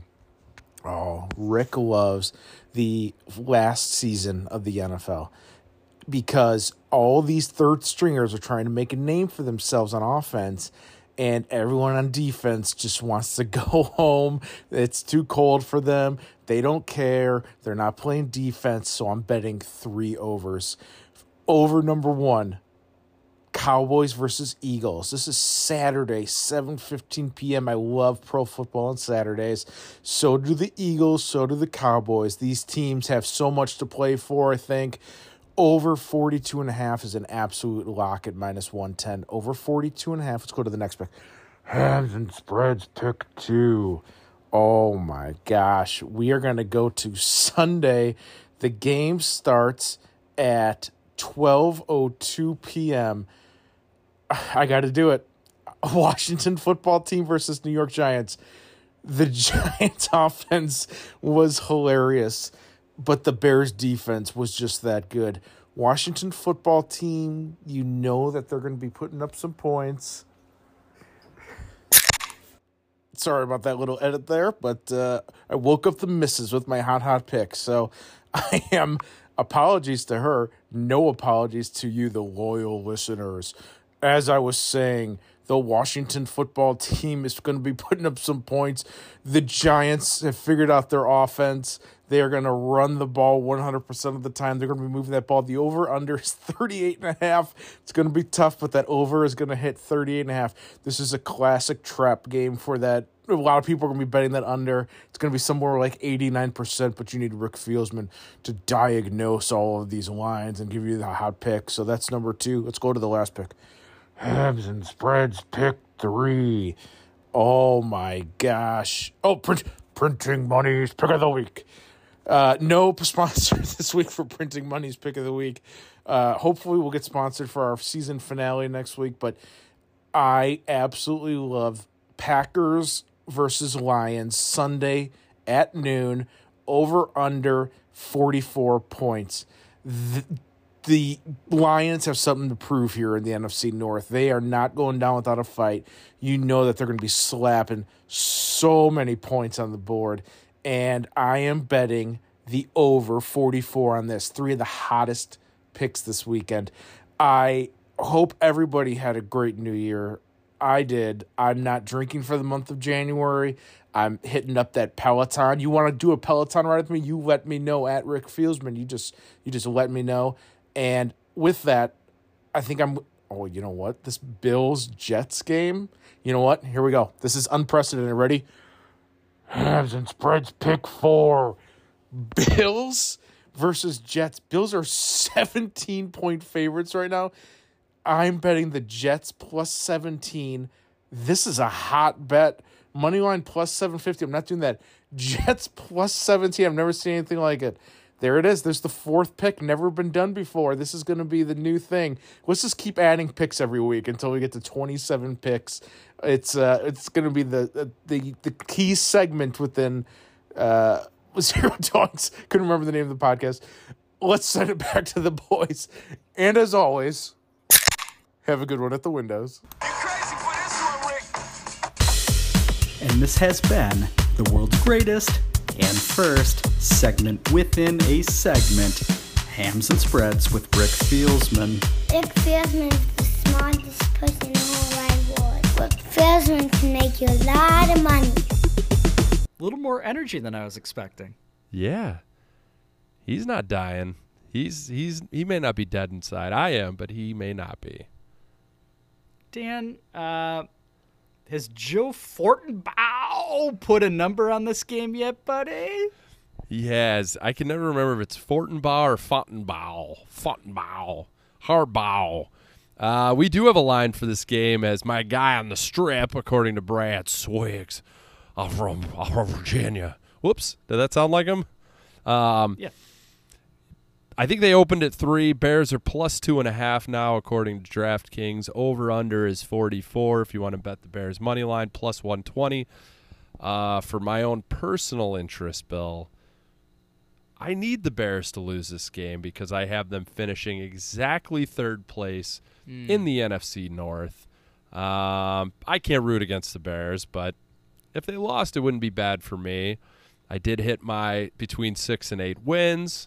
Oh, Rick loves the last season of the N F L because all these third stringers are trying to make a name for themselves on offense, and everyone on defense just wants to go home. It's too cold for them. They don't care. They're not playing defense, so I'm betting three overs. Over number one, Cowboys versus Eagles. This is Saturday, seven fifteen p.m. I love pro football on Saturdays. So do the Eagles, so do the Cowboys. These teams have so much to play for, I think. Over forty-two and a half is an absolute lock at minus one ten. Over forty-two and a half. Let's go to the next pick. Hams and Spreads, pick two. Oh, my gosh. We are going to go to Sunday. The game starts at twelve oh two p.m. I got to do it. Washington football team versus New York Giants. The Giants offense was hilarious, but the Bears defense was just that good. Washington football team, you know that they're going to be putting up some points. Sorry about that little edit there, but uh, I woke up the missus with my hot, hot pick. So I am, apologies to her, no apologies to you, the loyal listeners. As I was saying, the Washington football team is going to be putting up some points. The Giants have figured out their offense. They are going to run the ball one hundred percent of the time. They're going to be moving that ball. The over-under is thirty-eight and a half. It's going to be tough, but that over is going to hit thirty-eight and a half. This is a classic trap game for that. A lot of people are going to be betting that under. It's going to be somewhere like eighty-nine percent, but you need Rick Fieldsman to diagnose all of these lines and give you the hot pick. So that's number two. Let's go to the last pick. Hams and Spreads, pick three. Oh, my gosh. Oh, print, Printing Money's Pick of the Week. Uh, no sponsor this week for Printing Money's Pick of the Week. Uh, hopefully we'll get sponsored for our season finale next week, but I absolutely love Packers versus Lions Sunday at noon, over under forty-four points. The, the Lions have something to prove here in the N F C North. They are not going down without a fight. You know that they're going to be slapping so many points on the board, and I am betting the over forty-four on this. Three of the hottest picks this weekend. I hope everybody had a great New Year. I did. I'm not drinking for the month of January. I'm hitting up that Peloton. You want to do a Peloton ride with me? You let me know at Rick Fieldsman. You just you just let me know. And with that, I think I'm. Oh, you know what? This Bills Jets game. You know what? Here we go. This is unprecedented. Ready? Hams and spreads pick four. Bills versus Jets. Bills are seventeen point favorites right now. I'm betting the Jets plus seventeen. This is a hot bet. Moneyline plus seven fifty. I'm not doing that. Jets plus seventeen. I've never seen anything like it. There it is. There's the fourth pick. Never been done before. This is going to be the new thing. Let's just keep adding picks every week until we get to twenty-seven picks. It's uh, it's going to be the the the key segment within uh, Zero Dogs. Couldn't remember the name of the podcast. Let's send it back to the boys. And as always, have a good one at the windows. And this has been the world's greatest and first segment within a segment, Hams and Spreads with Rick Fieldsman. Rick Fieldsman is the smartest person in the whole wide world. Rick Fieldsman can make you a lot of money. A little more energy than I was expecting. Yeah. He's not dying. He's he's he may not be dead inside. I am, but he may not be. Dan, uh, has Joe Fortenbaugh put a number on this game yet, buddy? He has. I can never remember if it's Fortenbaugh or Fontenbaugh. Fontenbaugh. Harbaugh. Uh, we do have a line for this game as my guy on the strip, according to Brad Swiggs, uh, from, uh, from Virginia. Whoops. Did that sound like him? Um, yeah. I think they opened at three. Bears are plus two and a half now, according to DraftKings. Over under is forty-four. If you want to bet the Bears money line, plus one twenty. Uh, for my own personal interest, Bill, I need the Bears to lose this game because I have them finishing exactly third place mm. in the N F C North. Um, I can't root against the Bears, but if they lost, it wouldn't be bad for me. I did hit my between six and eight wins.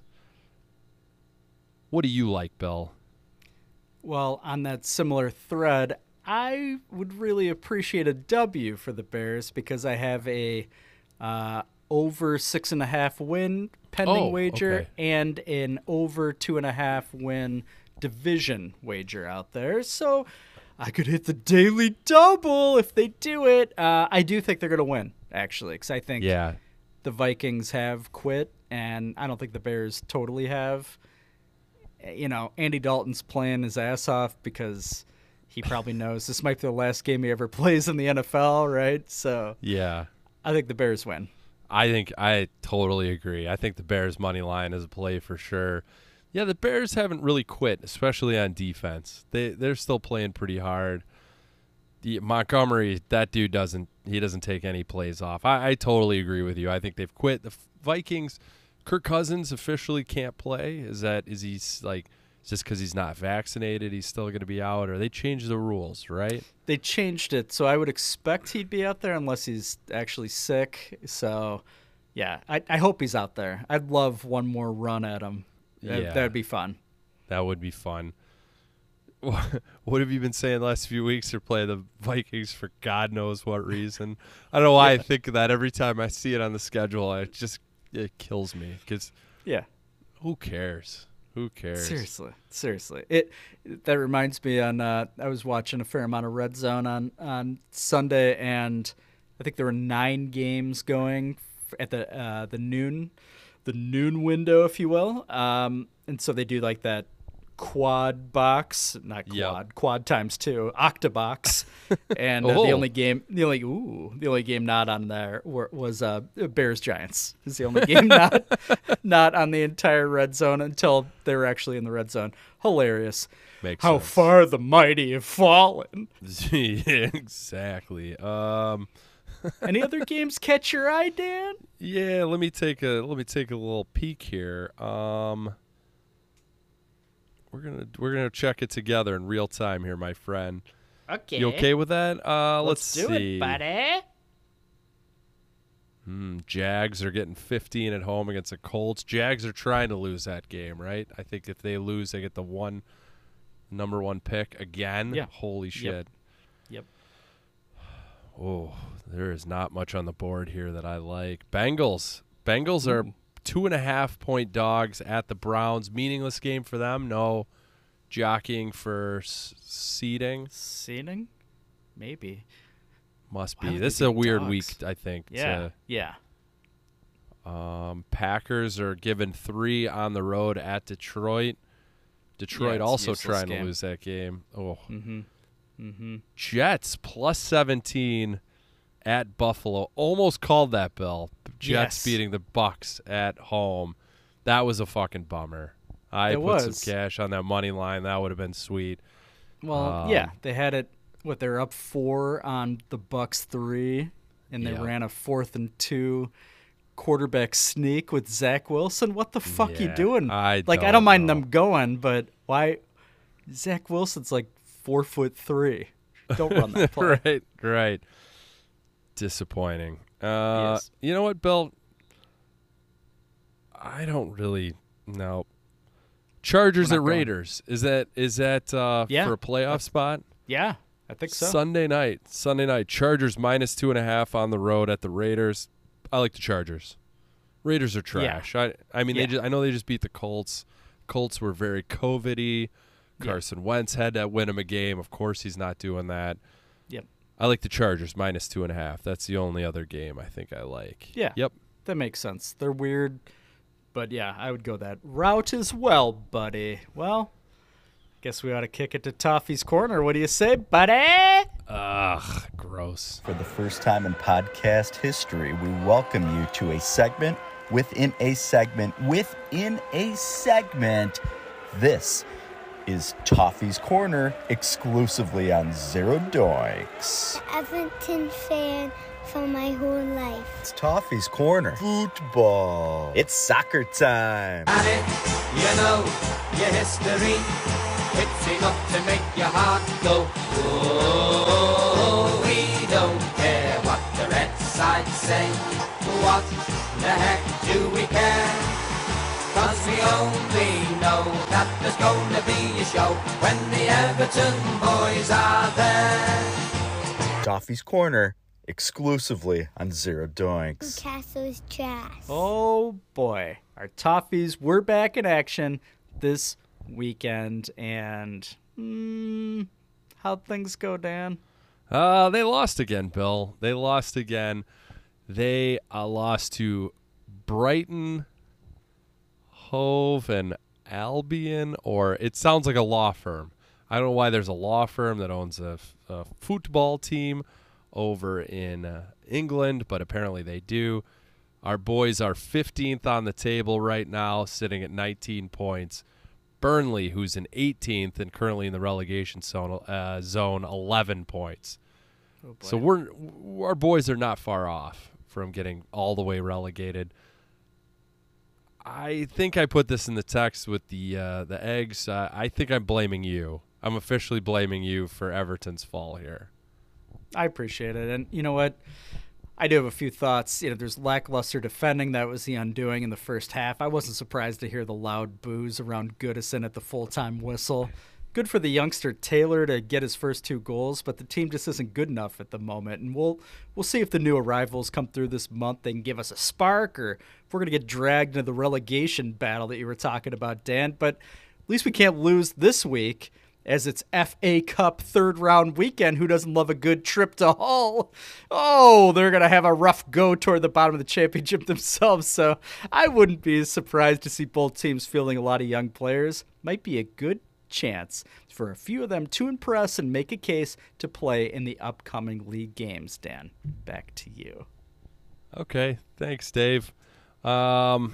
What do you like, Bill? Well, on that similar thread, I would really appreciate a W for the Bears because I have a uh, over six and a half win pending oh, wager okay. and an over two and a half win division wager out there. So I could hit the daily double if they do it. Uh, I do think they're going to win, actually, because I think yeah. the Vikings have quit, and I don't think the Bears totally have. You know, Andy Dalton's playing his ass off because he probably knows this might be the last game he ever plays in the N F L, right? So yeah, I think the Bears win. I think I totally agree. I think the Bears money line is a play for sure. Yeah, the Bears haven't really quit, especially on defense. They they're still playing pretty hard. The Montgomery, that dude doesn't he doesn't take any plays off. I, I totally agree with you. I think they've quit. The Vikings. Kirk Cousins officially can't play. Is that is he like just because he's not vaccinated? He's still going to be out, or they changed the rules, right? They changed it, so I would expect he'd be out there unless he's actually sick. So, yeah, I, I hope he's out there. I'd love one more run at him. That, yeah, that'd be fun. That would be fun. What have you been saying the last few weeks? They're playing the Vikings for God knows what reason. I don't know why yeah. I think of that every time I see it on the schedule. I just It kills me because yeah, who cares? Who cares? Seriously, seriously. It that reminds me. On uh, I was watching a fair amount of Red Zone on on Sunday, and I think there were nine games going at the uh, the noon the noon window, if you will. Um, and so they do like that quad box, not quad, yep. quad times two, octabox, and uh, oh. the only game, the only ooh, the only game not on there were, was uh, Bears Giants. Is the only game not not on the entire red zone until they were actually in the red zone. Hilarious. Makes How sense. far the mighty have fallen. Yeah, exactly. Um, Any other games catch your eye, Dan? Yeah, let me take a let me take a little peek here. Um. We're gonna we're gonna check it together in real time here, my friend. Okay. You okay with that? Uh, let's, let's do see. it, buddy. Hmm. Jags are getting fifteen at home against the Colts. Jags are trying to lose that game, right? I think if they lose, they get the one number one pick again. Yeah. Holy shit. Yep. yep. Oh, there is not much on the board here that I like. Bengals. Bengals are two and a half point dogs at the Browns. Meaningless game for them. No jockeying for s- seeding. Seeding? Maybe. Must Why be. would This is they a be weird dogs? week, I think. Yeah. to- Yeah. Um, Packers are given three on the road at Detroit. Detroit Yeah, it's a also useless trying game. to lose that game. Oh, Mm-hmm. Mm-hmm. Jets plus seventeen at Buffalo. Almost called that, Bill. Jets Yes. beating the Bucks at home. That was a fucking bummer. I It put was. some cash on that money line. That would have been sweet. Well, Um, yeah, they had it. What they're up four on the Bucks three, and they Yeah. ran a fourth and two quarterback sneak with Zach Wilson. What the fuck you Yeah, doing? I like I don't don't mind know. them going, but why? Zach Wilson's like four foot three. Don't run that play. right, right. Disappointing. Uh, Yes. You know what, Bill? I don't really know. Chargers We're at not going. Raiders. Is that is that uh, Yeah. for a playoff spot? Yeah, I think so. Sunday night. Sunday night. Chargers minus two and a half on the road at the Raiders. I like the Chargers. Raiders are trash. I I mean Yeah. they just, I know they just beat the Colts. Colts were very COVID-y. Carson Wentz had to win him a game. Of course he's not doing that. Yep. I like the Chargers minus two and a half. That's the only other game I think I like. Yeah. Yep. That makes sense. They're weird, but yeah, I would go that route as well, buddy. Well, guess we ought to kick it to Toffee's Corner. What do you say, buddy? Ugh, gross. For the first time in podcast history, we welcome you to a segment within a segment within a segment. This is Toffee's Corner, exclusively on Zero Doinks. Everton fan for my whole life. It's Toffee's Corner. Football. It's soccer time. You know your history. It's enough to make your heart go. Whoa, we don't care what the red side say. What the heck do we care? Cause we only know that there's gonna be a show when the Everton boys are there. Toffee's Corner, exclusively on Zero Doinks. Newcastle's trash. Oh boy, our Toffees were back in action this weekend, and hmm, how'd things go, Dan? Uh, they lost again, Bill. They lost again. They uh, lost to Brighton, Hove, and Albion, or it sounds like a law firm. I don't know why there's a law firm that owns a, f- a football team over in uh, England, but apparently they do. Our boys are fifteenth on the table right now, sitting at nineteen points. Burnley, who's in eighteenth and currently in the relegation zone, uh, zone eleven points. Oh boy. So we're our boys are not far off from getting all the way relegated. I think I put this in the text with the uh, the eggs. Uh, I think I'm blaming you. I'm officially blaming you for Everton's fall here. I appreciate it. And you know what? I do have a few thoughts. You know, there's lackluster defending. That was the undoing in the first half. I wasn't surprised to hear the loud boos around Goodison at the full-time whistle. Good for the youngster Taylor to get his first two goals, but the team just isn't good enough at the moment. And we'll we'll see if the new arrivals come through this month. They can give us a spark, or if we're going to get dragged into the relegation battle that you were talking about, Dan. But at least we can't lose this week, as it's F A Cup third round weekend. Who doesn't love a good trip to Hull? Oh, they're going to have a rough go toward the bottom of the championship themselves. So I wouldn't be surprised to see both teams fielding a lot of young players. Might be a good chance for a few of them to impress and make a case to play in the upcoming league games. Dan, back to you. Okay, thanks, Dave. Um,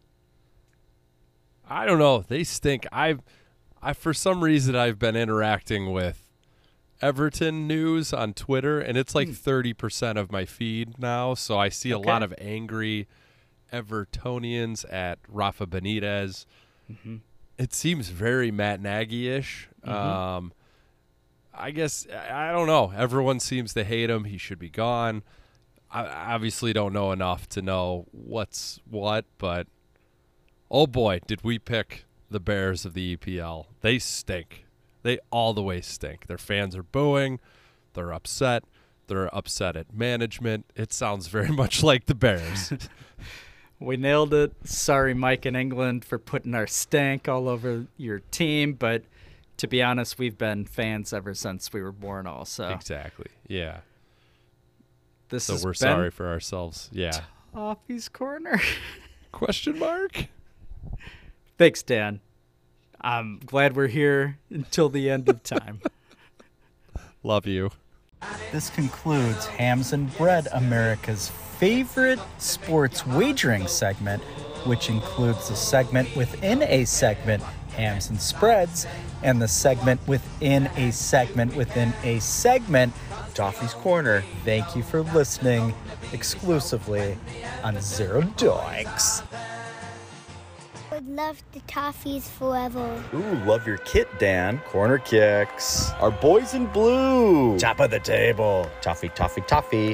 I don't know. They stink. I've, I for some reason I've been interacting with Everton news on Twitter, and it's like thirty percent of my feed now. So I see a Okay. lot of angry Evertonians at Rafa Benitez. Mm-hmm. It seems very Matt Nagy-ish. Mhm. Um, I guess I I don't know. Everyone seems to hate him. He should be gone. I obviously don't know enough to know what's what, but oh boy, did we pick the Bears of the E P L. They stink. They all the way stink. Their fans are booing. They're upset. they're upset at management. It sounds very much like the Bears. We nailed it. Sorry, Mike in England, for putting our stank all over your team. But to be honest, we've been fans ever since we were born also. Exactly. Yeah. This so has we're been sorry for ourselves. Yeah. Toffee's Corner. Question mark? Thanks, Dan. I'm glad we're here until the end of time. Love you. This concludes Hams and Bread, America's favorite sports wagering segment, which includes the segment within a segment, Hams and Spreads, and the segment within a segment within a segment, Toffee's Corner. Thank you for listening exclusively on Zero Doinks. Would love the toffees forever. Ooh, love your kit, Dan. Corner kicks. Our boys in blue. Top of the table. Toffee, toffee, toffee.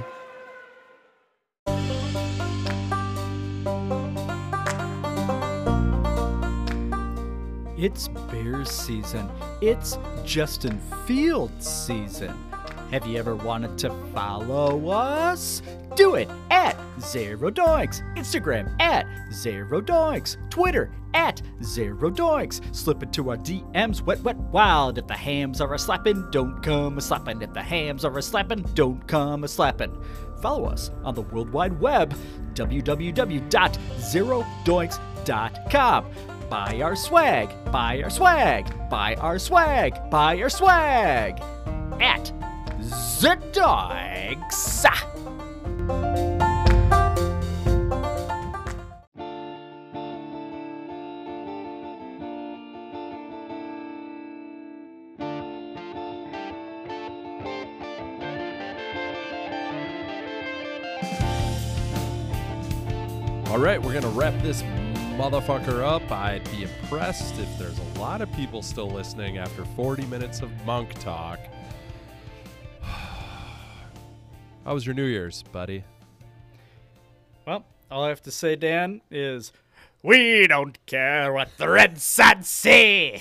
It's Bears season. It's Justin Fields season. Have you ever wanted to follow us? Do it at Zero Doinks. Instagram at Zero Doinks. Twitter at Zero Doinks. Slip into our D Ms wet, wet, wild. If the hams are a slapping, don't come a slapping. If the hams are a slapping, don't come a slapping. Follow us on the World Wide Web, w w w dot zero doinks dot com. Buy our swag, buy our swag, buy our swag, buy our swag at Zdoinks. All right, we're going to wrap this motherfucker up. I'd be impressed if there's a lot of people still listening after forty minutes of monk talk. How was your New Year's, buddy? Well, all I have to say, Dan, is we don't care what the Red Sox say.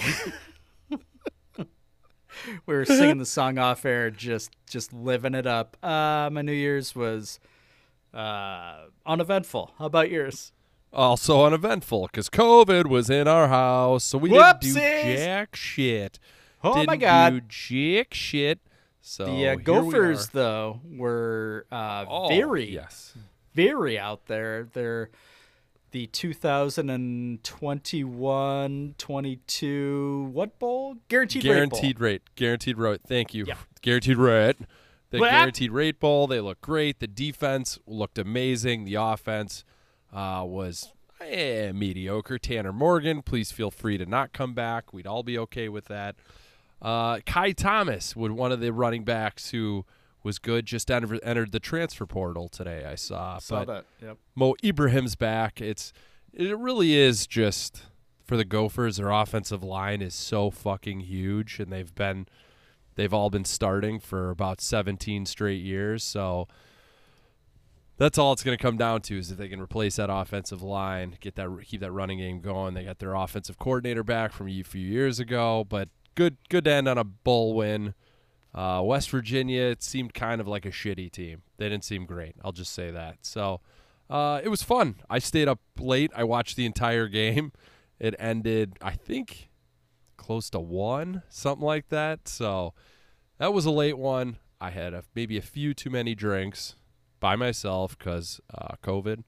We were singing the song off air, just just living it up. Uh, my New Year's was uh, uneventful. How about yours? Also uneventful, because COVID was in our house, so we Whoopsies! didn't do jack shit. Oh, didn't my God. do jack shit. So The uh, here we Gophers, are. though, were uh, Oh, very, yes. very out there. They're the two thousand twenty-one twenty-two, what bowl? Guaranteed, Guaranteed rate. rate. Guaranteed rate. Thank you. Yeah. Guaranteed rate. The What? Guaranteed Rate Bowl, they look great. The defense looked amazing. The offense uh, was eh, mediocre. Tanner Morgan, please feel free to not come back. We'd all be okay with that. Uh, Kai Thomas, would one of the running backs who was good, just entered, entered the transfer portal today, I saw. Saw but that, yep. Mo Ibrahim's back. It's It really is just, for the Gophers, their offensive line is so fucking huge, and they've been – They've all been starting for about seventeen straight years, so that's all it's going to come down to is if they can replace that offensive line, get that, keep that running game going. They got their offensive coordinator back from a few years ago, but good, good to end on a bowl win. Uh, West Virginia, it seemed kind of like a shitty team. They didn't seem great. I'll just say that. So uh, it was fun. I stayed up late. I watched the entire game. It ended, I think, close to one, something like that. So that was a late one. I had a, maybe a few too many drinks by myself because uh, COVID.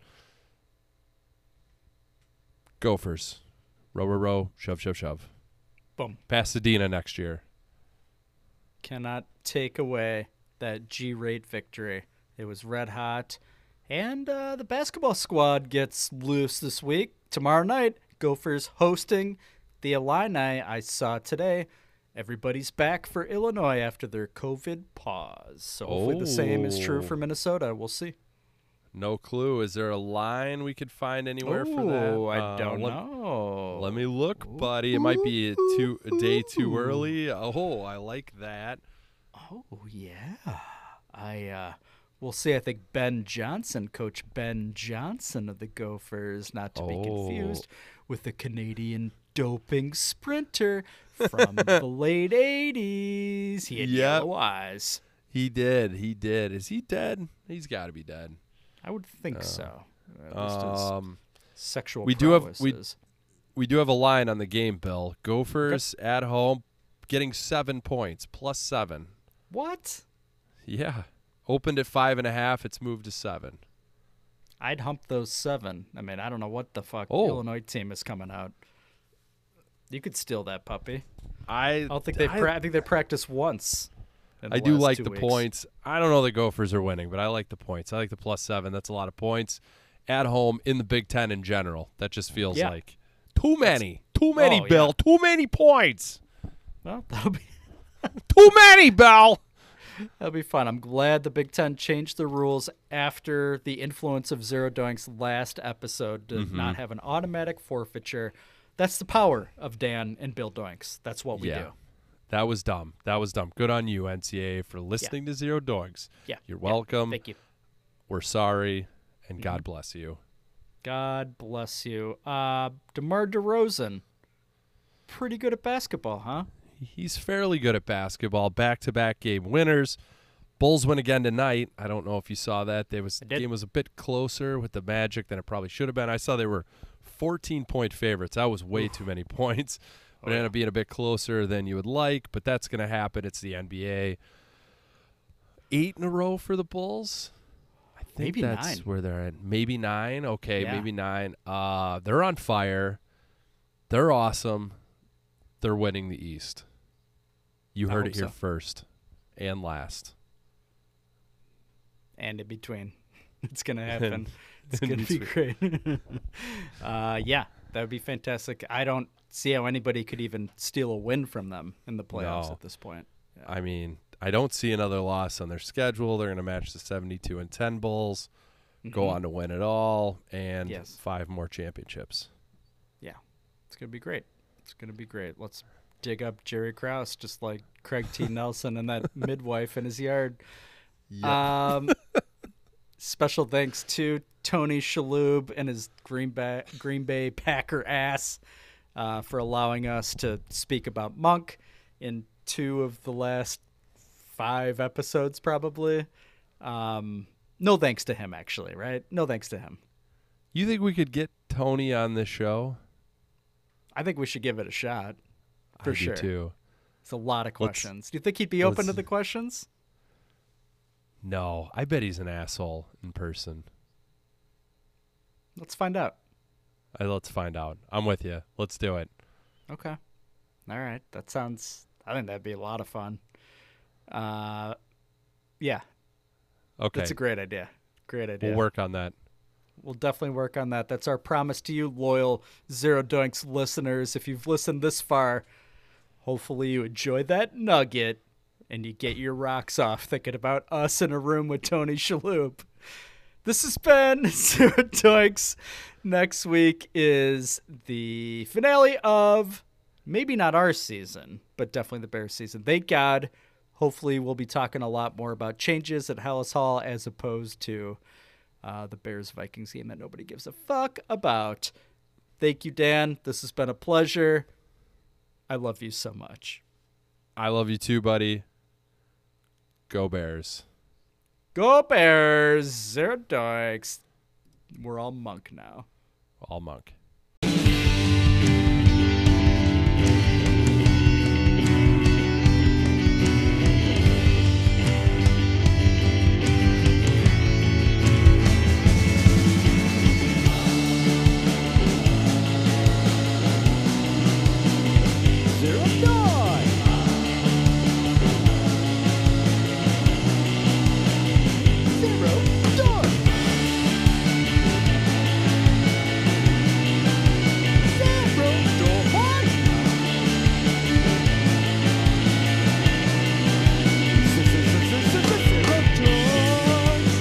Gophers. Row, row, row. Shove, shove, shove. Boom. Pasadena next year. Cannot take away that G-rate victory. It was red hot. And uh, the basketball squad gets loose this week. Tomorrow night, Gophers hosting the Illini. I saw today, everybody's back for Illinois after their COVID pause. So hopefully the same is true for Minnesota. We'll see. No clue. Is there a line we could find anywhere for that? Oh, I Uh, don't let, know. Let me look, buddy. It might be a, two, a day too early. Oh, I like that. Oh, yeah. I, uh, we'll see. I think Ben Johnson, Coach Ben Johnson of the Gophers, not to be confused with the Canadian doping sprinter from the late eighties. He had Yep. yellow eyes. He did. He did. Is he dead? He's got to be dead. I would think Uh, so. At least his Um, sexual we do have prowess we is- we do have a line on the game, Bill. Gophers at home, getting seven points, plus seven. What? Yeah, opened at five and a half. It's moved to seven. I'd hump those seven. I mean, I don't know what the fuck Oh. Illinois team is coming out. You could steal that puppy. I I don't think they. I- Pra- I think they practiced once. in the I do last like two the weeks. points. I don't know the Gophers are winning, but I like the points. I like the plus seven. That's a lot of points at home in the Big Ten in general. That just feels Yeah. like too many. Too many, Oh, Bill. Too many points. Well, that'll be Too many, Bill. that'll be fun. I'm glad the Big Ten changed the rules after the influence of Zero Doink's last episode to Mm-hmm. not have an automatic forfeiture. That's the power of Dan and Bill Doinks. That's what we Yeah. do. That was dumb. That was dumb. Good on you, N C A A, for listening to Zero Dogs. Yeah. You're Yeah. welcome. Thank you. We're sorry, and Mm-hmm. God bless you. God bless you. Uh, DeMar DeRozan, pretty good at basketball, huh? He's fairly good at basketball. Back-to-back game winners. Bulls win again tonight. I don't know if you saw that. They was I did. game was a bit closer with the Magic than it probably should have been. I saw they were fourteen-point favorites. That was way too many points. But it ended up being a bit closer than you would like, but that's going to happen. It's the N B A. Eight in a row for the Bulls? I think Maybe that's nine. where they're at. Maybe nine? Okay, Yeah. maybe nine. Uh, they're on fire. They're awesome. They're winning the East. You I heard hope it here so. first and last. And in between. It's going to happen. It's In going to be great. uh, yeah, that would be fantastic. I don't see how anybody could even steal a win from them in the playoffs No. at this point. Yeah. I mean, I don't see another loss on their schedule. They're going to match the seventy-two and ten Bulls, go Mhm. on to win it all, and Yes. five more championships. Yeah, it's going to be great. It's going to be great. Let's dig up Jerry Krause just like Craig T. Nelson and that midwife in his yard. Um, special thanks to Tony Shalhoub and his Green Bay, Green Bay Packer ass uh, for allowing us to speak about Monk in two of the last five episodes, probably. Um, no thanks to him, actually, right? No thanks to him. You think we could get Tony on this show? I think we should give it a shot. For I sure. do too. It's a lot of Let's- questions. Do you think he'd be open to let's- the questions? No, I bet he's an asshole in person. Let's find out. I, let's find out. I'm with you. Let's do it. Okay. All right. That sounds, I think that'd be a lot of fun. Uh, yeah, Okay. that's a great idea. Great idea. We'll work on that. We'll definitely work on that. That's our promise to you, loyal Zero Doinks listeners. If you've listened this far, hopefully you enjoyed that nugget and you get your rocks off thinking about us in a room with Tony Shalhoub. This has been Zero Doinks. Next week is the finale of maybe not our season, but definitely the Bears season. Thank God. Hopefully we'll be talking a lot more about changes at Hallis Hall as opposed to uh, the Bears-Vikings game that nobody gives a fuck about. Thank you, Dan. This has been a pleasure. I love you so much. I love you too, buddy. Go Bears. Go Bears! Zero Doinks. We're all Monk now. All Monk. Zero Doinks. Zero Doinks. Zero Doinks. Zero Doinks.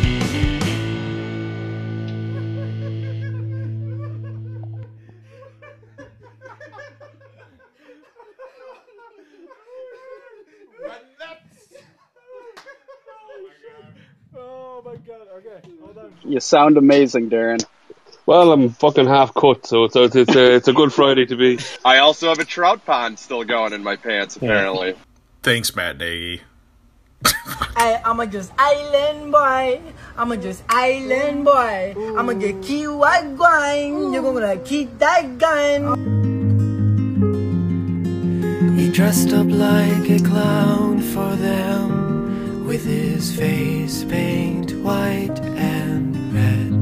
Oh my god. Okay, hold on. You sound amazing, Darren. Well, I'm fucking half cut, so it's it's it's a, it's a good Friday to be. I also have a trout pond still going in my pants, apparently. Thanks, Matt Nagy. I, I'm a just island boy. I'm a just island boy. I'm gonna get key white going. You're gonna keep that gun. He dressed up like a clown for them, with his face paint white and red.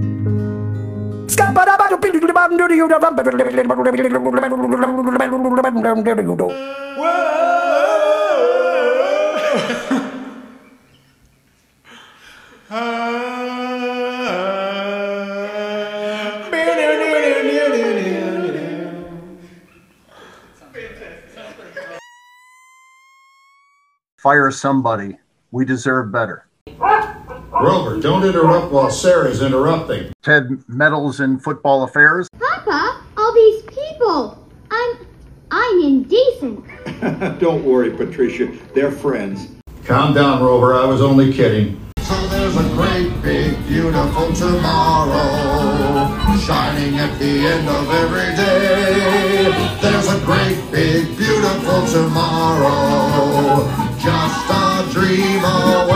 Fire somebody. We deserve better. Grover, don't interrupt while Sarah's interrupting. Ted meddles in football affairs. Papa, all these people. I'm, I'm indecent. Don't worry, Patricia. They're friends. Calm down, Rover. I was only kidding. So there's a great, big, beautiful tomorrow shining at the end of every day. There's a great, big, beautiful tomorrow, just a dream away.